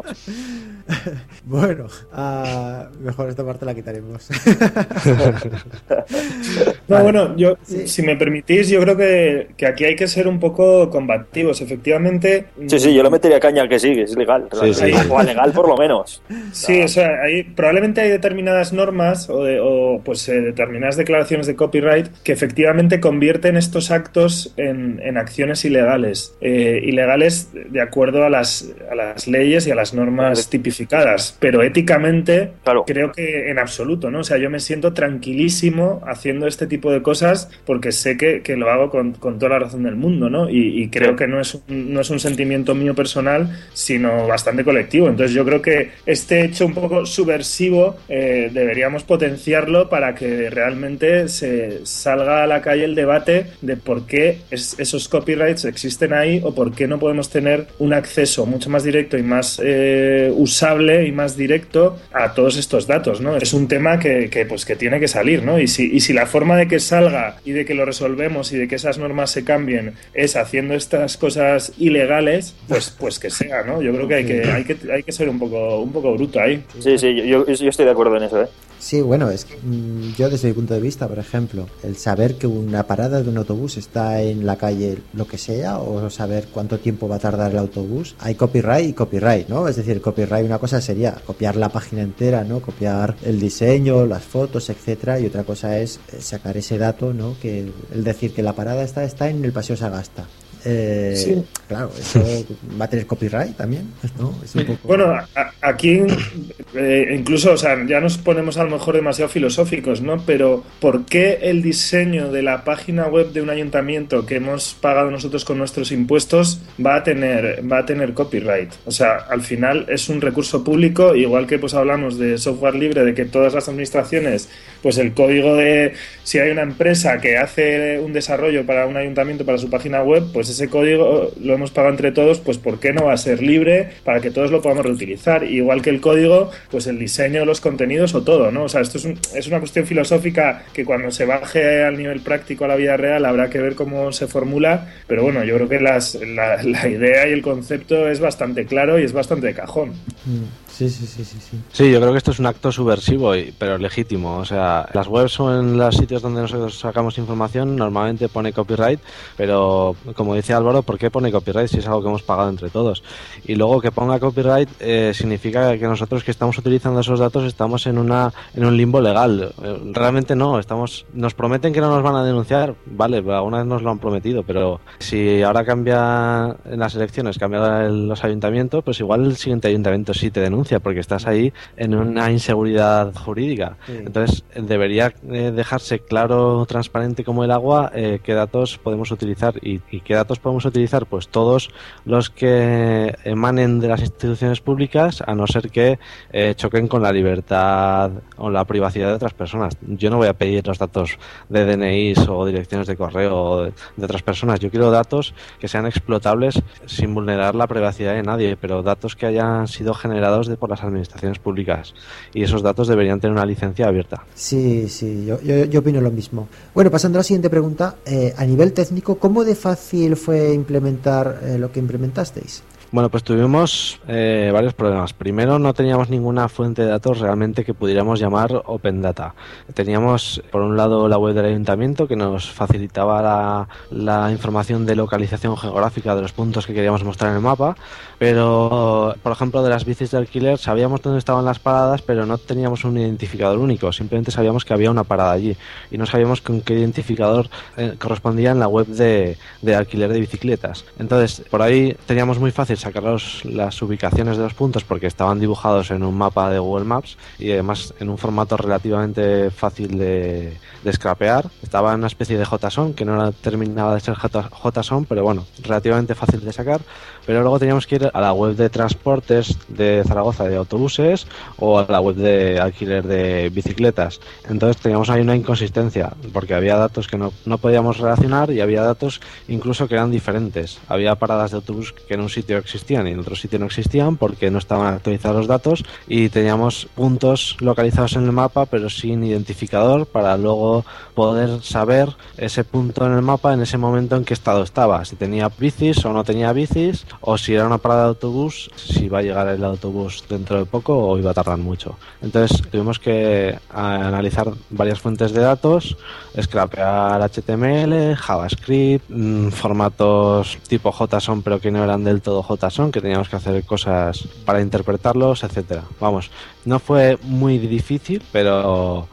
Bueno, uh, mejor esta parte la quitaremos. No, vale. Bueno, yo, sí. Si me permitís, yo creo que, que aquí hay que ser un poco combativos, efectivamente. Sí, sí, yo le metería caña que sí, que es legal. Sí, sí. O legal por lo menos. Sí, o sea, hay, probablemente hay determinadas normas o, de, o pues eh, determinadas declaraciones de copyright que efectivamente convierten estos actos en, en acciones ilegales. Eh, ilegales de acuerdo a las, a las leyes y a las normas tipificadas justificadas, pero éticamente claro. creo que en absoluto, ¿no? O sea, yo me siento tranquilísimo haciendo este tipo de cosas porque sé que, que lo hago con, con toda la razón del mundo, ¿no? Y, y creo que no es, un, no es un sentimiento mío personal, sino bastante colectivo. Entonces yo creo que este hecho un poco subversivo eh, deberíamos potenciarlo para que realmente se salga a la calle el debate de por qué es, esos copyrights existen ahí o por qué no podemos tener un acceso mucho más directo y más eh, usable y más directo a todos estos datos, ¿no? Es un tema que, que, pues, que tiene que salir, ¿no? Y si, y si la forma de que salga y de que lo resolvemos y de que esas normas se cambien es haciendo estas cosas ilegales, pues, pues que sea, ¿no? Yo creo que hay que, hay que, hay que ser un poco, un poco bruto ahí. Sí, sí, yo, yo estoy de acuerdo en eso, ¿eh? Sí, bueno, es que mmm, yo desde mi punto de vista, por ejemplo, el saber que una parada de un autobús está en la calle, lo que sea, o saber cuánto tiempo va a tardar el autobús, hay copyright y copyright, ¿no? Es decir, copyright, una cosa sería copiar la página entera, ¿no? Copiar el diseño, las fotos, etcétera, y otra cosa es sacar ese dato, ¿no? Que el decir que la parada está, está en el Paseo Sagasta. Eh, sí. Claro, eso va a tener copyright también, ¿no? Es un poco... Bueno, a, aquí eh, incluso, o sea, ya nos ponemos a lo mejor demasiado filosóficos, ¿no? Pero ¿por qué el diseño de la página web de un ayuntamiento que hemos pagado nosotros con nuestros impuestos va a tener, va a tener copyright? O sea, al final es un recurso público, igual que pues hablamos de software libre, de que todas las administraciones, pues el código de, si hay una empresa que hace un desarrollo para un ayuntamiento, para su página web, pues ese código lo hemos pagado entre todos, pues ¿por qué no va a ser libre para que todos lo podamos reutilizar? Igual que el código, pues el diseño, los contenidos o todo, ¿no? O sea, esto es, un, es una cuestión filosófica que cuando se baje al nivel práctico a la vida real habrá que ver cómo se formula, pero bueno, yo creo que las, la, la idea y el concepto es bastante claro y es bastante de cajón. Sí, sí, sí, sí, sí. Sí, yo creo que esto es un acto subversivo, y, pero legítimo. O sea, las webs o en los sitios donde nosotros sacamos información normalmente pone copyright, pero como dice Álvaro, ¿por qué pone copyright si es algo que hemos pagado entre todos? Y luego que ponga copyright eh, significa que nosotros que estamos utilizando esos datos estamos en una en un limbo legal. Eh, realmente no, estamos nos prometen que no nos van a denunciar, vale, alguna vez nos lo han prometido, pero si ahora cambia en las elecciones, cambia el, los ayuntamientos, pues igual el siguiente ayuntamiento sí te denuncia porque estás ahí en una inseguridad jurídica. Sí. Entonces debería eh, dejarse claro, transparente como el agua, eh, qué datos podemos utilizar y, y qué datos podemos utilizar, pues todos los que emanen de las instituciones públicas, a no ser que eh, choquen con la libertad o la privacidad de otras personas. Yo no voy a pedir los datos de D N Is o direcciones de correo de, de otras personas. Yo quiero datos que sean explotables sin vulnerar la privacidad de nadie, pero datos que hayan sido generados de por las administraciones públicas, y esos datos deberían tener una licencia abierta. Sí, sí, yo, yo, yo opino lo mismo. Bueno, pasando a la siguiente pregunta, eh, a nivel técnico, ¿cómo de fácil fue implementar eh, lo que implementasteis? Bueno, pues tuvimos eh, varios problemas. Primero, no teníamos ninguna fuente de datos realmente que pudiéramos llamar Open Data. Teníamos, por un lado, la web del ayuntamiento que nos facilitaba la, la información de localización geográfica de los puntos que queríamos mostrar en el mapa, pero, por ejemplo, de las bicis de alquiler sabíamos dónde estaban las paradas, pero no teníamos un identificador único. Simplemente sabíamos que había una parada allí y no sabíamos con qué identificador eh, correspondía en la web de, de alquiler de bicicletas. Entonces, por ahí teníamos muy fácil sacar los, las ubicaciones de los puntos porque estaban dibujados en un mapa de Google Maps y además en un formato relativamente fácil de, de scrapear. Estaba en una especie de JSON que no era, terminaba de ser JSON, pero bueno, relativamente fácil de sacar. Pero luego teníamos que ir a la web de transportes de Zaragoza de autobuses o a la web de alquiler de bicicletas. Entonces teníamos ahí una inconsistencia porque había datos que no, no podíamos relacionar y había datos incluso que eran diferentes. Había paradas de autobús que en un sitio existían y en otro sitio no existían porque no estaban actualizados los datos, y teníamos puntos localizados en el mapa pero sin identificador para luego poder saber ese punto en el mapa en ese momento en qué estado estaba, si tenía bicis o no tenía bicis, o si era una parada de autobús, si va a llegar el autobús dentro de poco o iba a tardar mucho. Entonces tuvimos que analizar varias fuentes de datos, scrapear H T M L, JavaScript, mmm, formatos tipo JSON pero que no eran del todo JSON, que teníamos que hacer cosas para interpretarlos, etcétera. Vamos, no fue muy difícil, pero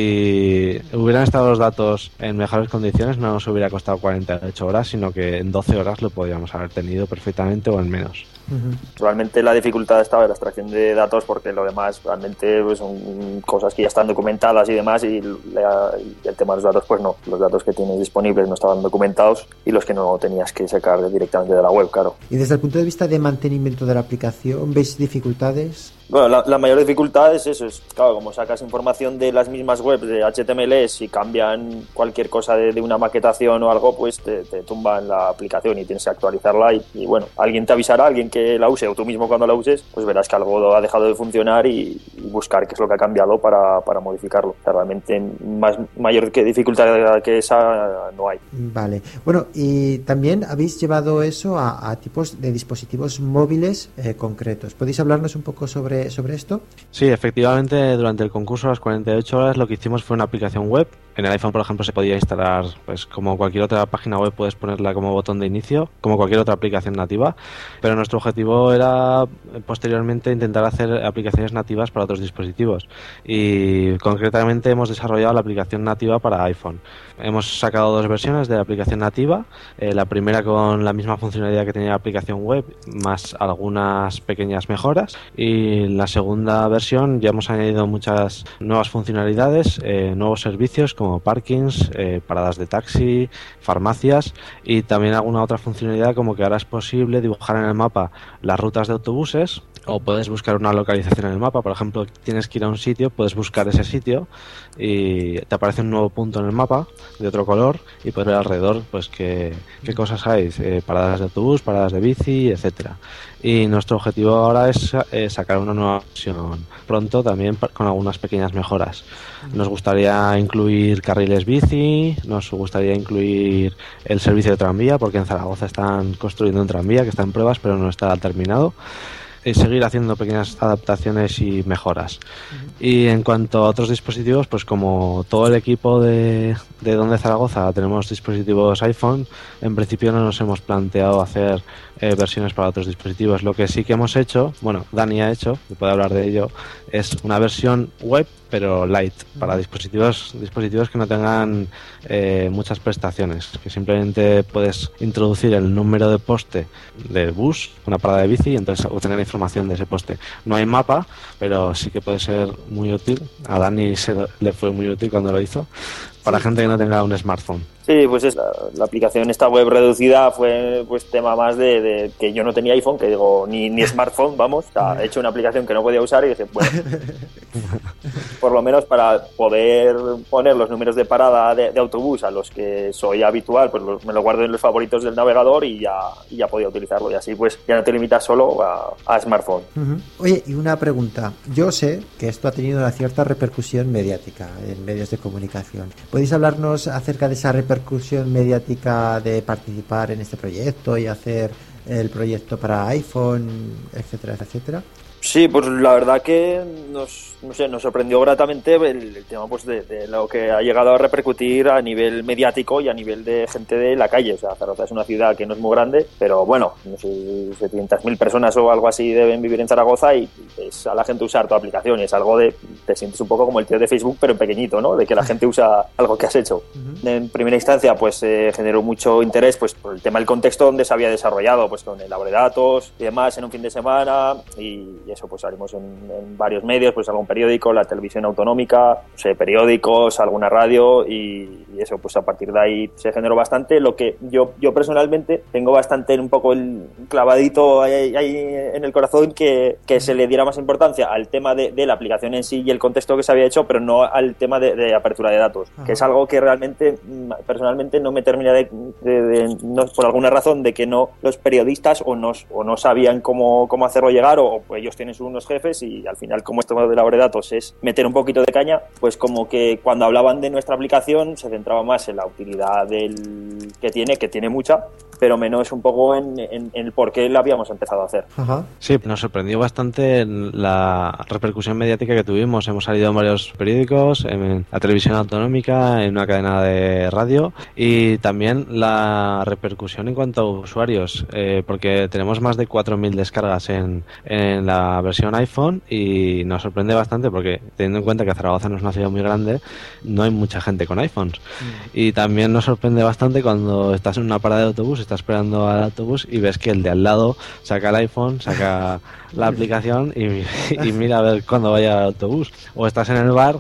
si hubieran estado los datos en mejores condiciones no nos hubiera costado cuarenta y ocho horas, sino que en doce horas lo podríamos haber tenido perfectamente o en menos. Uh-huh. Realmente la dificultad estaba en la extracción de datos, porque lo demás realmente pues, son cosas que ya están documentadas y demás, y, la, y el tema de los datos, pues no, los datos que tienes disponibles no estaban documentados y los que no tenías que sacar directamente de la web, claro. Y desde el punto de vista de mantenimiento de la aplicación, ¿veis dificultades? Bueno, la, la mayor dificultad es eso, es claro, como sacas información de las mismas webs de H T M L, si cambian cualquier cosa de, de una maquetación o algo, pues te, te tumban la aplicación y tienes que actualizarla y, y bueno, alguien te avisará, alguien que la use, o tú mismo cuando la uses, pues verás que algo ha dejado de funcionar y, y buscar qué es lo que ha cambiado para, para modificarlo. O sea, realmente más mayor que dificultad que esa no hay. Vale, bueno, y también habéis llevado eso a, a tipos de dispositivos móviles eh, concretos. ¿Podéis hablarnos un poco sobre sobre esto? Sí, efectivamente, durante el concurso, a las cuarenta y ocho horas, lo que hicimos fue una aplicación web. En el iPhone, por ejemplo, se podía instalar, pues como cualquier otra página web, puedes ponerla como botón de inicio, como cualquier otra aplicación nativa, pero nuestro objetivo era posteriormente intentar hacer aplicaciones nativas para otros dispositivos, y concretamente hemos desarrollado la aplicación nativa para iPhone. Hemos sacado dos versiones de la aplicación nativa, eh, la primera con la misma funcionalidad que tenía la aplicación web, más algunas pequeñas mejoras, y la segunda versión ya hemos añadido muchas nuevas funcionalidades, eh, nuevos servicios como como parkings, eh, paradas de taxi, farmacias, y también alguna otra funcionalidad, como que ahora es posible dibujar en el mapa las rutas de autobuses, o puedes buscar una localización en el mapa. Por ejemplo, tienes que ir a un sitio, puedes buscar ese sitio y te aparece un nuevo punto en el mapa de otro color y puedes ver alrededor pues qué, qué cosas hay, eh, paradas de autobús, paradas de bici, etcétera. Y nuestro objetivo ahora es eh, sacar una nueva versión pronto, también con algunas pequeñas mejoras. Nos gustaría incluir carriles bici, nos gustaría incluir el servicio de tranvía, porque en Zaragoza están construyendo un tranvía que está en pruebas pero no está terminado. Y seguir haciendo pequeñas adaptaciones y mejoras. Uh-huh. Y en cuanto a otros dispositivos, pues como todo el equipo de, de Donde Zaragoza tenemos dispositivos iPhone, en principio no nos hemos planteado hacer eh, versiones para otros dispositivos. Lo que sí que hemos hecho, bueno, Dani ha hecho, que puede hablar de ello, es una versión web pero light, para dispositivos dispositivos que no tengan eh, muchas prestaciones, que simplemente puedes introducir el número de poste del bus, una parada de bici, y entonces obtener información de ese poste. No hay mapa, pero sí que puede ser muy útil. A Dani se le fue muy útil cuando lo hizo, para gente que no tenga un smartphone. Sí, pues es la, la aplicación esta web reducida fue pues tema más de, de que yo no tenía iPhone, que digo, ni, ni smartphone, vamos, o sea, he hecho una aplicación que no podía usar y dije, bueno, por lo menos para poder poner los números de parada de, de autobús a los que soy habitual, pues los, me lo guardo en los favoritos del navegador y ya, y ya podía utilizarlo, y así pues ya no te limitas solo a, a smartphone. Uh-huh. Oye, y una pregunta, yo sé que esto ha tenido una cierta repercusión mediática en medios de comunicación. ¿Podéis hablarnos acerca de esa repercusión mediática de participar en este proyecto y hacer el proyecto para iPhone, etcétera, etcétera? Sí, pues la verdad que nos, no sé, nos sorprendió gratamente el, el tema pues de, de lo que ha llegado a repercutir a nivel mediático y a nivel de gente de la calle. O sea, Zaragoza es una ciudad que no es muy grande, pero bueno, no sé, setecientas mil personas o algo así deben vivir en Zaragoza, y es a la gente usar tu aplicación y es algo de, te sientes un poco como el tío de Facebook pero en pequeñito, ¿no? De que la gente usa algo que has hecho. Uh-huh. En primera instancia pues eh, generó mucho interés pues por el tema del contexto donde se había desarrollado, pues con el Abredatos y demás en un fin de semana, y eso pues salimos en, en varios medios, pues algún periódico, la televisión autonómica, no sé, periódicos, alguna radio, y, y eso pues a partir de ahí se generó bastante. Lo que yo yo personalmente tengo bastante un poco el clavadito ahí, ahí en el corazón, que, que se le diera más importancia al tema de, de la aplicación en sí y el contexto que se había hecho, pero no al tema de, de apertura de datos. Ajá. Que es algo que realmente personalmente no me termina de, de, de no, por alguna razón de que no los periodistas o no, o no sabían cómo, cómo hacerlo llegar, o, o ellos tienen unos jefes y al final, como esto de la Abredatos es meter un poquito de caña, pues como que cuando hablaban de nuestra aplicación se centraba más en la utilidad del que tiene, que tiene mucha, pero menos un poco en, en, en el por qué la habíamos empezado a hacer. Ajá. Sí, nos sorprendió bastante la repercusión mediática que tuvimos. Hemos salido en varios periódicos, en la televisión autonómica, en una cadena de radio, y también la repercusión en cuanto a usuarios, eh, porque tenemos más de cuatro mil descargas en, en la versión iPhone, y nos sorprende bastante porque, teniendo en cuenta que Zaragoza no es una ciudad muy grande, no hay mucha gente con iPhones. Mm. Y también nos sorprende bastante cuando estás en una parada de autobús, está esperando al autobús y ves que el de al lado saca el iPhone, saca la aplicación y, y mira a ver cuándo va a llegar el autobús. O estás en el bar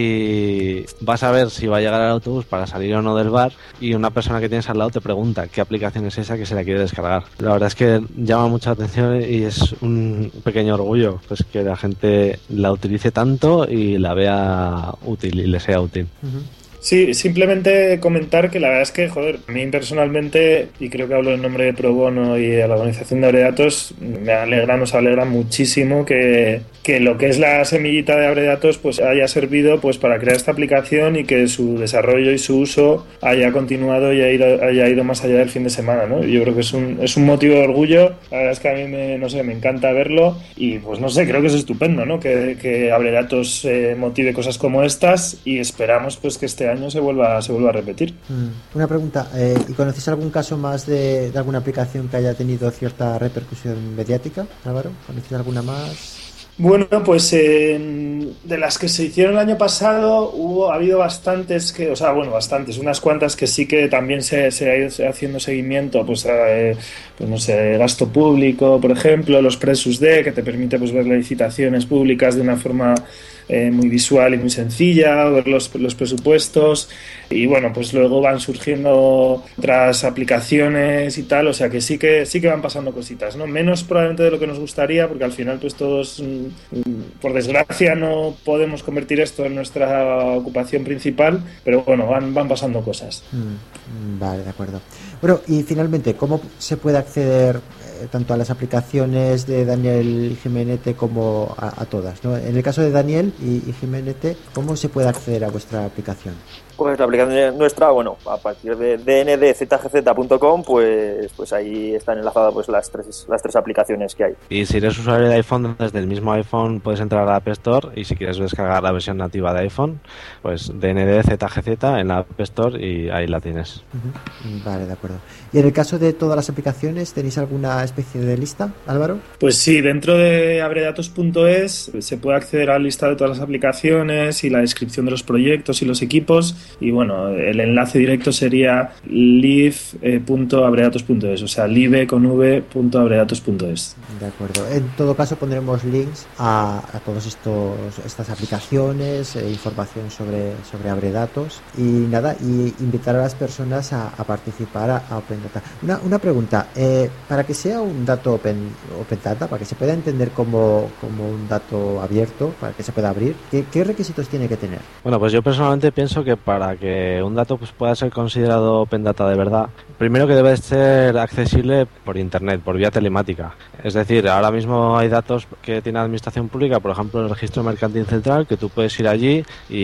y vas a ver si va a llegar el autobús para salir o no del bar y una persona que tienes al lado te pregunta qué aplicación es esa que se la quiere descargar. La verdad es que llama mucha atención y es un pequeño orgullo pues que la gente la utilice tanto y la vea útil y le sea útil. Uh-huh. Sí, simplemente comentar que la verdad es que, joder, a mí personalmente, y creo que hablo en nombre de Pro Bono y a la organización de Abredatos, me alegra, nos alegra muchísimo que, que lo que es la semillita de Abredatos pues haya servido pues para crear esta aplicación y que su desarrollo y su uso haya continuado y haya ido, haya ido más allá del fin de semana, ¿no? Yo creo que es un, es un motivo de orgullo, la verdad es que a mí me, no sé, me encanta verlo y pues no sé, creo que es estupendo, ¿no? Que, que Abredatos eh, motive cosas como estas y esperamos pues que este año se vuelva, se vuelva a repetir. Mm. Una pregunta, eh, ¿y conocéis algún caso más de, de alguna aplicación que haya tenido cierta repercusión mediática, Álvaro? ¿Conocéis alguna más? Bueno, pues eh, de las que se hicieron el año pasado hubo ha habido bastantes que, o sea, bueno, bastantes, unas cuantas que sí que también se, se ha ido haciendo seguimiento, pues, eh, pues no sé, gasto público, por ejemplo, los Presus D, que te permite pues ver las licitaciones públicas de una forma eh, muy visual y muy sencilla, ver los, los presupuestos y bueno, pues luego van surgiendo otras aplicaciones y tal, o sea que sí que sí que van pasando cositas, ¿no? Menos probablemente de lo que nos gustaría, porque al final pues todos, por desgracia, no podemos convertir esto en nuestra ocupación principal, pero bueno, van, van pasando cosas. Mm, vale, de acuerdo. Bueno, y finalmente, ¿cómo se puede acceder eh, tanto a las aplicaciones de Daniel y Jimenete como a, a todas, ¿no? En el caso de Daniel y, y Jimenete, ¿cómo se puede acceder a vuestra aplicación? Pues la aplicación nuestra, bueno, a partir de d n d z g z punto com, pues pues ahí están enlazadas pues las tres las tres aplicaciones que hay. Y si eres usuario de iPhone, desde el mismo iPhone puedes entrar a la App Store y si quieres descargar la versión nativa de iPhone, pues D N D Z G Z en la App Store y ahí la tienes. Uh-huh. Vale, de acuerdo. ¿Y en el caso de todas las aplicaciones, tenéis alguna especie de lista, Álvaro? Pues sí, dentro de abredatos punto es se puede acceder a la lista de todas las aplicaciones y la descripción de los proyectos y los equipos. Y bueno, el enlace directo sería live punto abredatos punto es, o sea, live con v punto abredatos punto es. De acuerdo. En todo caso pondremos links a, a todas estas aplicaciones, eh, información sobre, sobre Abredatos y nada, y invitar a las personas a, a participar a, a Open Data. Una, una pregunta, eh, para que sea un dato open, open Data, para que se pueda entender como, como un dato abierto, para que se pueda abrir, ¿qué, qué requisitos tiene que tener? Bueno, pues yo personalmente pienso que para que un dato pues, pueda ser considerado Open Data de verdad, primero que debe ser accesible por internet, por vía telemática. Es decir, ahora mismo hay datos que tiene la administración pública, por ejemplo el registro mercantil central, que tú puedes ir allí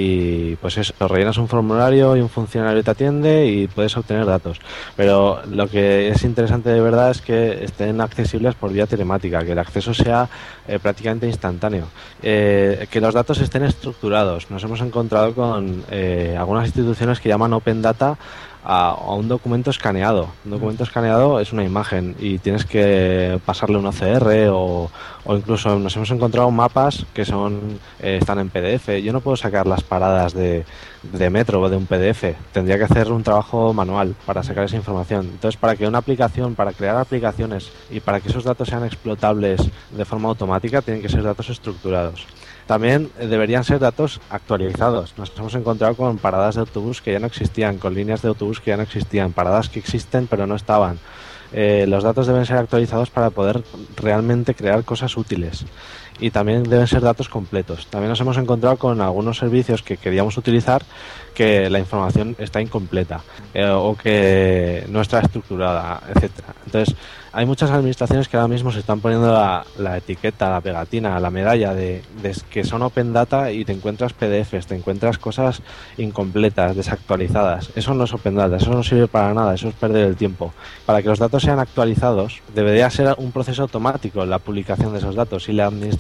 y pues eso, rellenas un formulario y un funcionario te atiende y puedes obtener datos. Pero lo que es interesante de verdad es que estén accesibles por vía telemática, que el acceso sea eh, prácticamente instantáneo, eh, que los datos estén estructurados. Nos hemos encontrado con eh, algunas instituciones que llaman Open Data a, a un documento escaneado. Un documento escaneado es una imagen y tienes que pasarle un O C R o, o incluso nos hemos encontrado mapas que son eh, están en P D F. Yo no puedo sacar las paradas de, de metro o de un P D F. Tendría que hacer un trabajo manual para sacar esa información. Entonces, para que una aplicación, para crear aplicaciones y para que esos datos sean explotables de forma automática, tienen que ser datos estructurados. También deberían ser datos actualizados. Nos hemos encontrado con paradas de autobús que ya no existían, con líneas de autobús que ya no existían, paradas que existen pero no estaban. Eh, los datos deben ser actualizados para poder realmente crear cosas útiles. Y también deben ser datos completos. También nos hemos encontrado con algunos servicios que queríamos utilizar que la información está incompleta eh, o que no está estructurada, etcétera. Entonces, hay muchas administraciones que ahora mismo se están poniendo la, la etiqueta, la pegatina, la medalla de, de que son Open Data y te encuentras P D Fs, te encuentras cosas incompletas, desactualizadas. Eso no es Open Data, eso no sirve para nada, eso es perder el tiempo. Para que los datos sean actualizados, debería ser un proceso automático la publicación de esos datos y la administración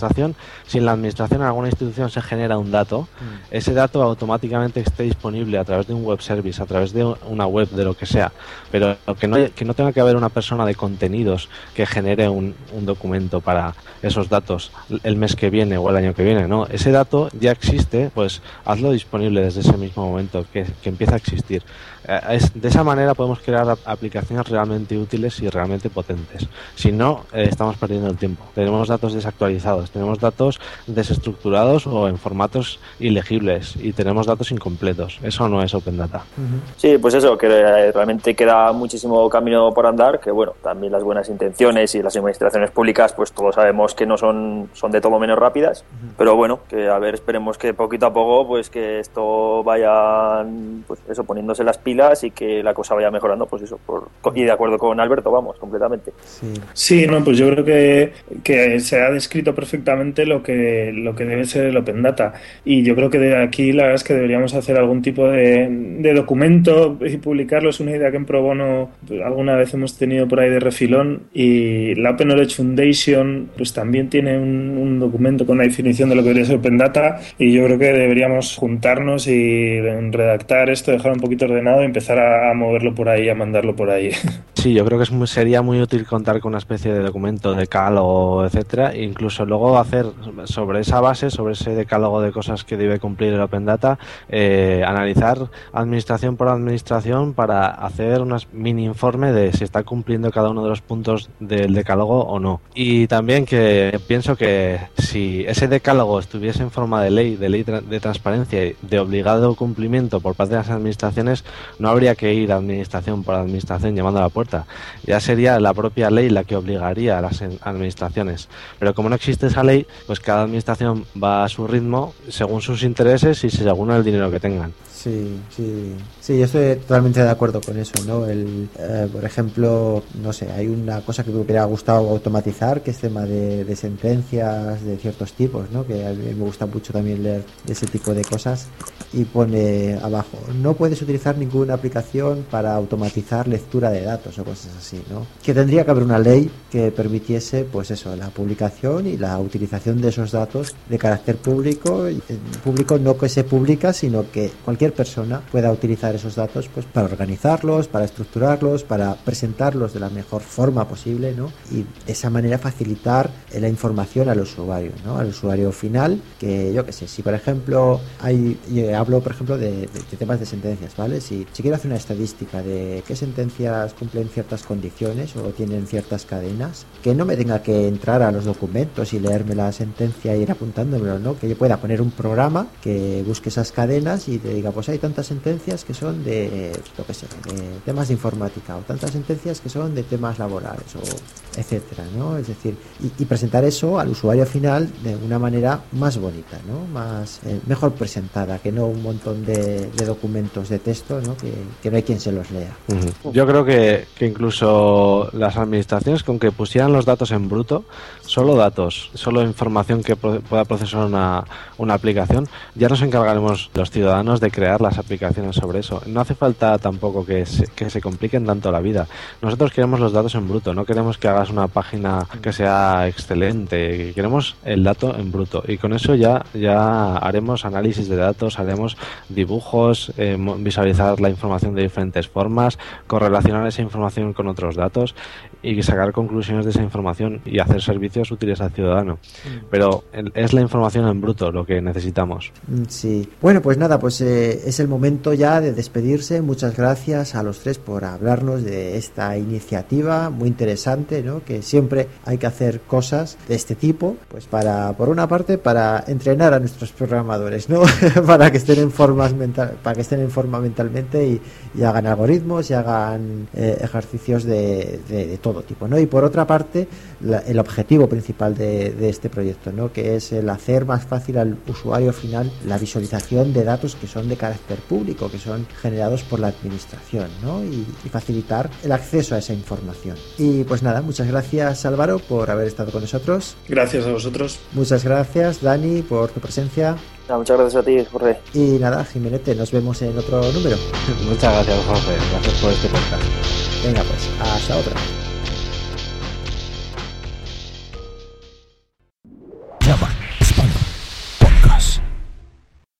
administración, si en la administración en alguna institución se genera un dato, mm. ese dato automáticamente esté disponible a través de un web service, a través de una web, de lo que sea, pero que no, que no tenga que haber una persona de contenidos que genere un, un documento para esos datos el mes que viene o el año que viene, ¿no? Ese dato ya existe, pues hazlo disponible desde ese mismo momento que, que empieza a existir. Es, de esa manera podemos crear aplicaciones realmente útiles y realmente potentes. Si no, eh, estamos perdiendo el tiempo. Tenemos datos desactualizados, tenemos datos desestructurados o en formatos ilegibles y tenemos datos incompletos. Eso no es Open Data. Sí, pues eso, que realmente queda muchísimo camino por andar, que bueno, también las buenas intenciones y las administraciones públicas, pues todos sabemos que no son, son de todo menos rápidas, uh-huh. pero bueno, que a ver, esperemos que poquito a poco, pues que esto vaya, pues eso, poniéndose las pilas y que la cosa vaya mejorando, pues eso, por, y de acuerdo con Alberto, vamos, completamente. Sí, sí, no, pues yo creo que, que se ha descrito perfectamente lo que, lo que debe ser el Open Data, y yo creo que de aquí la verdad es que deberíamos hacer algún tipo de, de documento y publicarlo. Es una idea que en Pro Bono alguna vez hemos tenido por ahí de refilón, y la Open Knowledge Foundation pues también tiene un, un documento con una definición de lo que debería ser Open Data, y yo creo que deberíamos juntarnos y redactar esto, dejar un poquito ordenado y empezar a, a moverlo por ahí, a mandarlo por ahí. Sí, yo creo que es muy, sería muy útil contar con una especie de documento, decálogo, etcétera, e incluso luego hacer sobre esa base, sobre ese decálogo de cosas que debe cumplir el Open Data, eh, analizar administración por administración para hacer un mini informe de si está cumpliendo cada uno de los puntos del decálogo o no. Y también que pienso que si ese decálogo estuviese en forma de ley, de ley de transparencia y de obligado cumplimiento por parte de las administraciones, no habría que ir administración por administración llamando a la puerta. Ya sería la propia ley la que obligaría a las administraciones. Pero como no existe esa ley, pues cada administración va a su ritmo, según sus intereses y según el dinero que tengan. Sí, sí, sí, yo estoy totalmente de acuerdo con eso, ¿no? El, eh, por ejemplo, no sé, hay una cosa que me hubiera gustado automatizar, que es tema de, de sentencias de ciertos tipos, ¿no? Que a mí me gusta mucho también leer ese tipo de cosas, y pone abajo, no puedes utilizar ninguna aplicación para automatizar lectura de datos o cosas así, ¿no? Que tendría que haber una ley que permitiese, pues eso, la publicación y la utilización de esos datos de carácter público, y, eh, público no que se publica, sino que cualquier persona pueda utilizar esos datos pues para organizarlos, para estructurarlos, para presentarlos de la mejor forma posible, ¿no? Y de esa manera facilitar la información al usuario, ¿no? Al usuario final, que yo qué sé, si por ejemplo hay, yo hablo por ejemplo de, de, de temas de sentencias, ¿vale? Si, si quiero hacer una estadística de qué sentencias cumplen ciertas condiciones o tienen ciertas cadenas, que no me tenga que entrar a los documentos y leerme la sentencia e ir apuntándomelo, ¿no? Que yo pueda poner un programa que busque esas cadenas y te diga, pues hay tantas sentencias que son de, lo que sé, de temas de informática, o tantas sentencias que son de temas laborales, o etcétera, ¿no? Es decir, y, y presentar eso al usuario final de una manera más bonita, ¿no? Más eh, mejor presentada, que no un montón de, de documentos de texto, ¿no? Que, que no hay quien se los lea. Uh-huh. Yo creo que, que incluso las administraciones, con que pusieran los datos en bruto, solo datos, solo información que pro- pueda procesar una, una aplicación, ya nos encargaremos los ciudadanos de crear las aplicaciones sobre eso. No hace falta tampoco que se, que se compliquen tanto la vida. Nosotros queremos los datos en bruto, no queremos que hagas una página que sea excelente, queremos el dato en bruto, y con eso ya, ya haremos análisis de datos, haremos dibujos, eh, visualizar la información de diferentes formas, correlacionar esa información con otros datos y sacar conclusiones de esa información y hacer servicios útiles al ciudadano. Pero es la información en bruto lo que necesitamos. Sí. Bueno, pues nada, pues eh, es el momento ya de despedirse. Muchas gracias a los tres por hablarnos de esta iniciativa muy interesante, ¿no? Que siempre hay que hacer cosas de este tipo, pues para, por una parte, para entrenar a nuestros programadores, ¿no? para que estén en formas mental, para que estén en forma mentalmente y, y hagan algoritmos y hagan eh, ejercicios de, de, de todo tipo, ¿no? Y por otra parte, la, el objetivo principal de, de este proyecto, ¿no? Que es el hacer más fácil al usuario final la visualización de datos que son de carácter público, que son generados por la administración, ¿no? Y, y facilitar el acceso a esa información. Y pues nada, muchas gracias Álvaro por haber estado con nosotros. Gracias a vosotros. Muchas gracias Dani por tu presencia. No, muchas gracias a ti, Jorge. Y nada, Jimenete, nos vemos en otro número. Muchas gracias, Jorge. Gracias por este podcast. Venga, pues, hasta otra.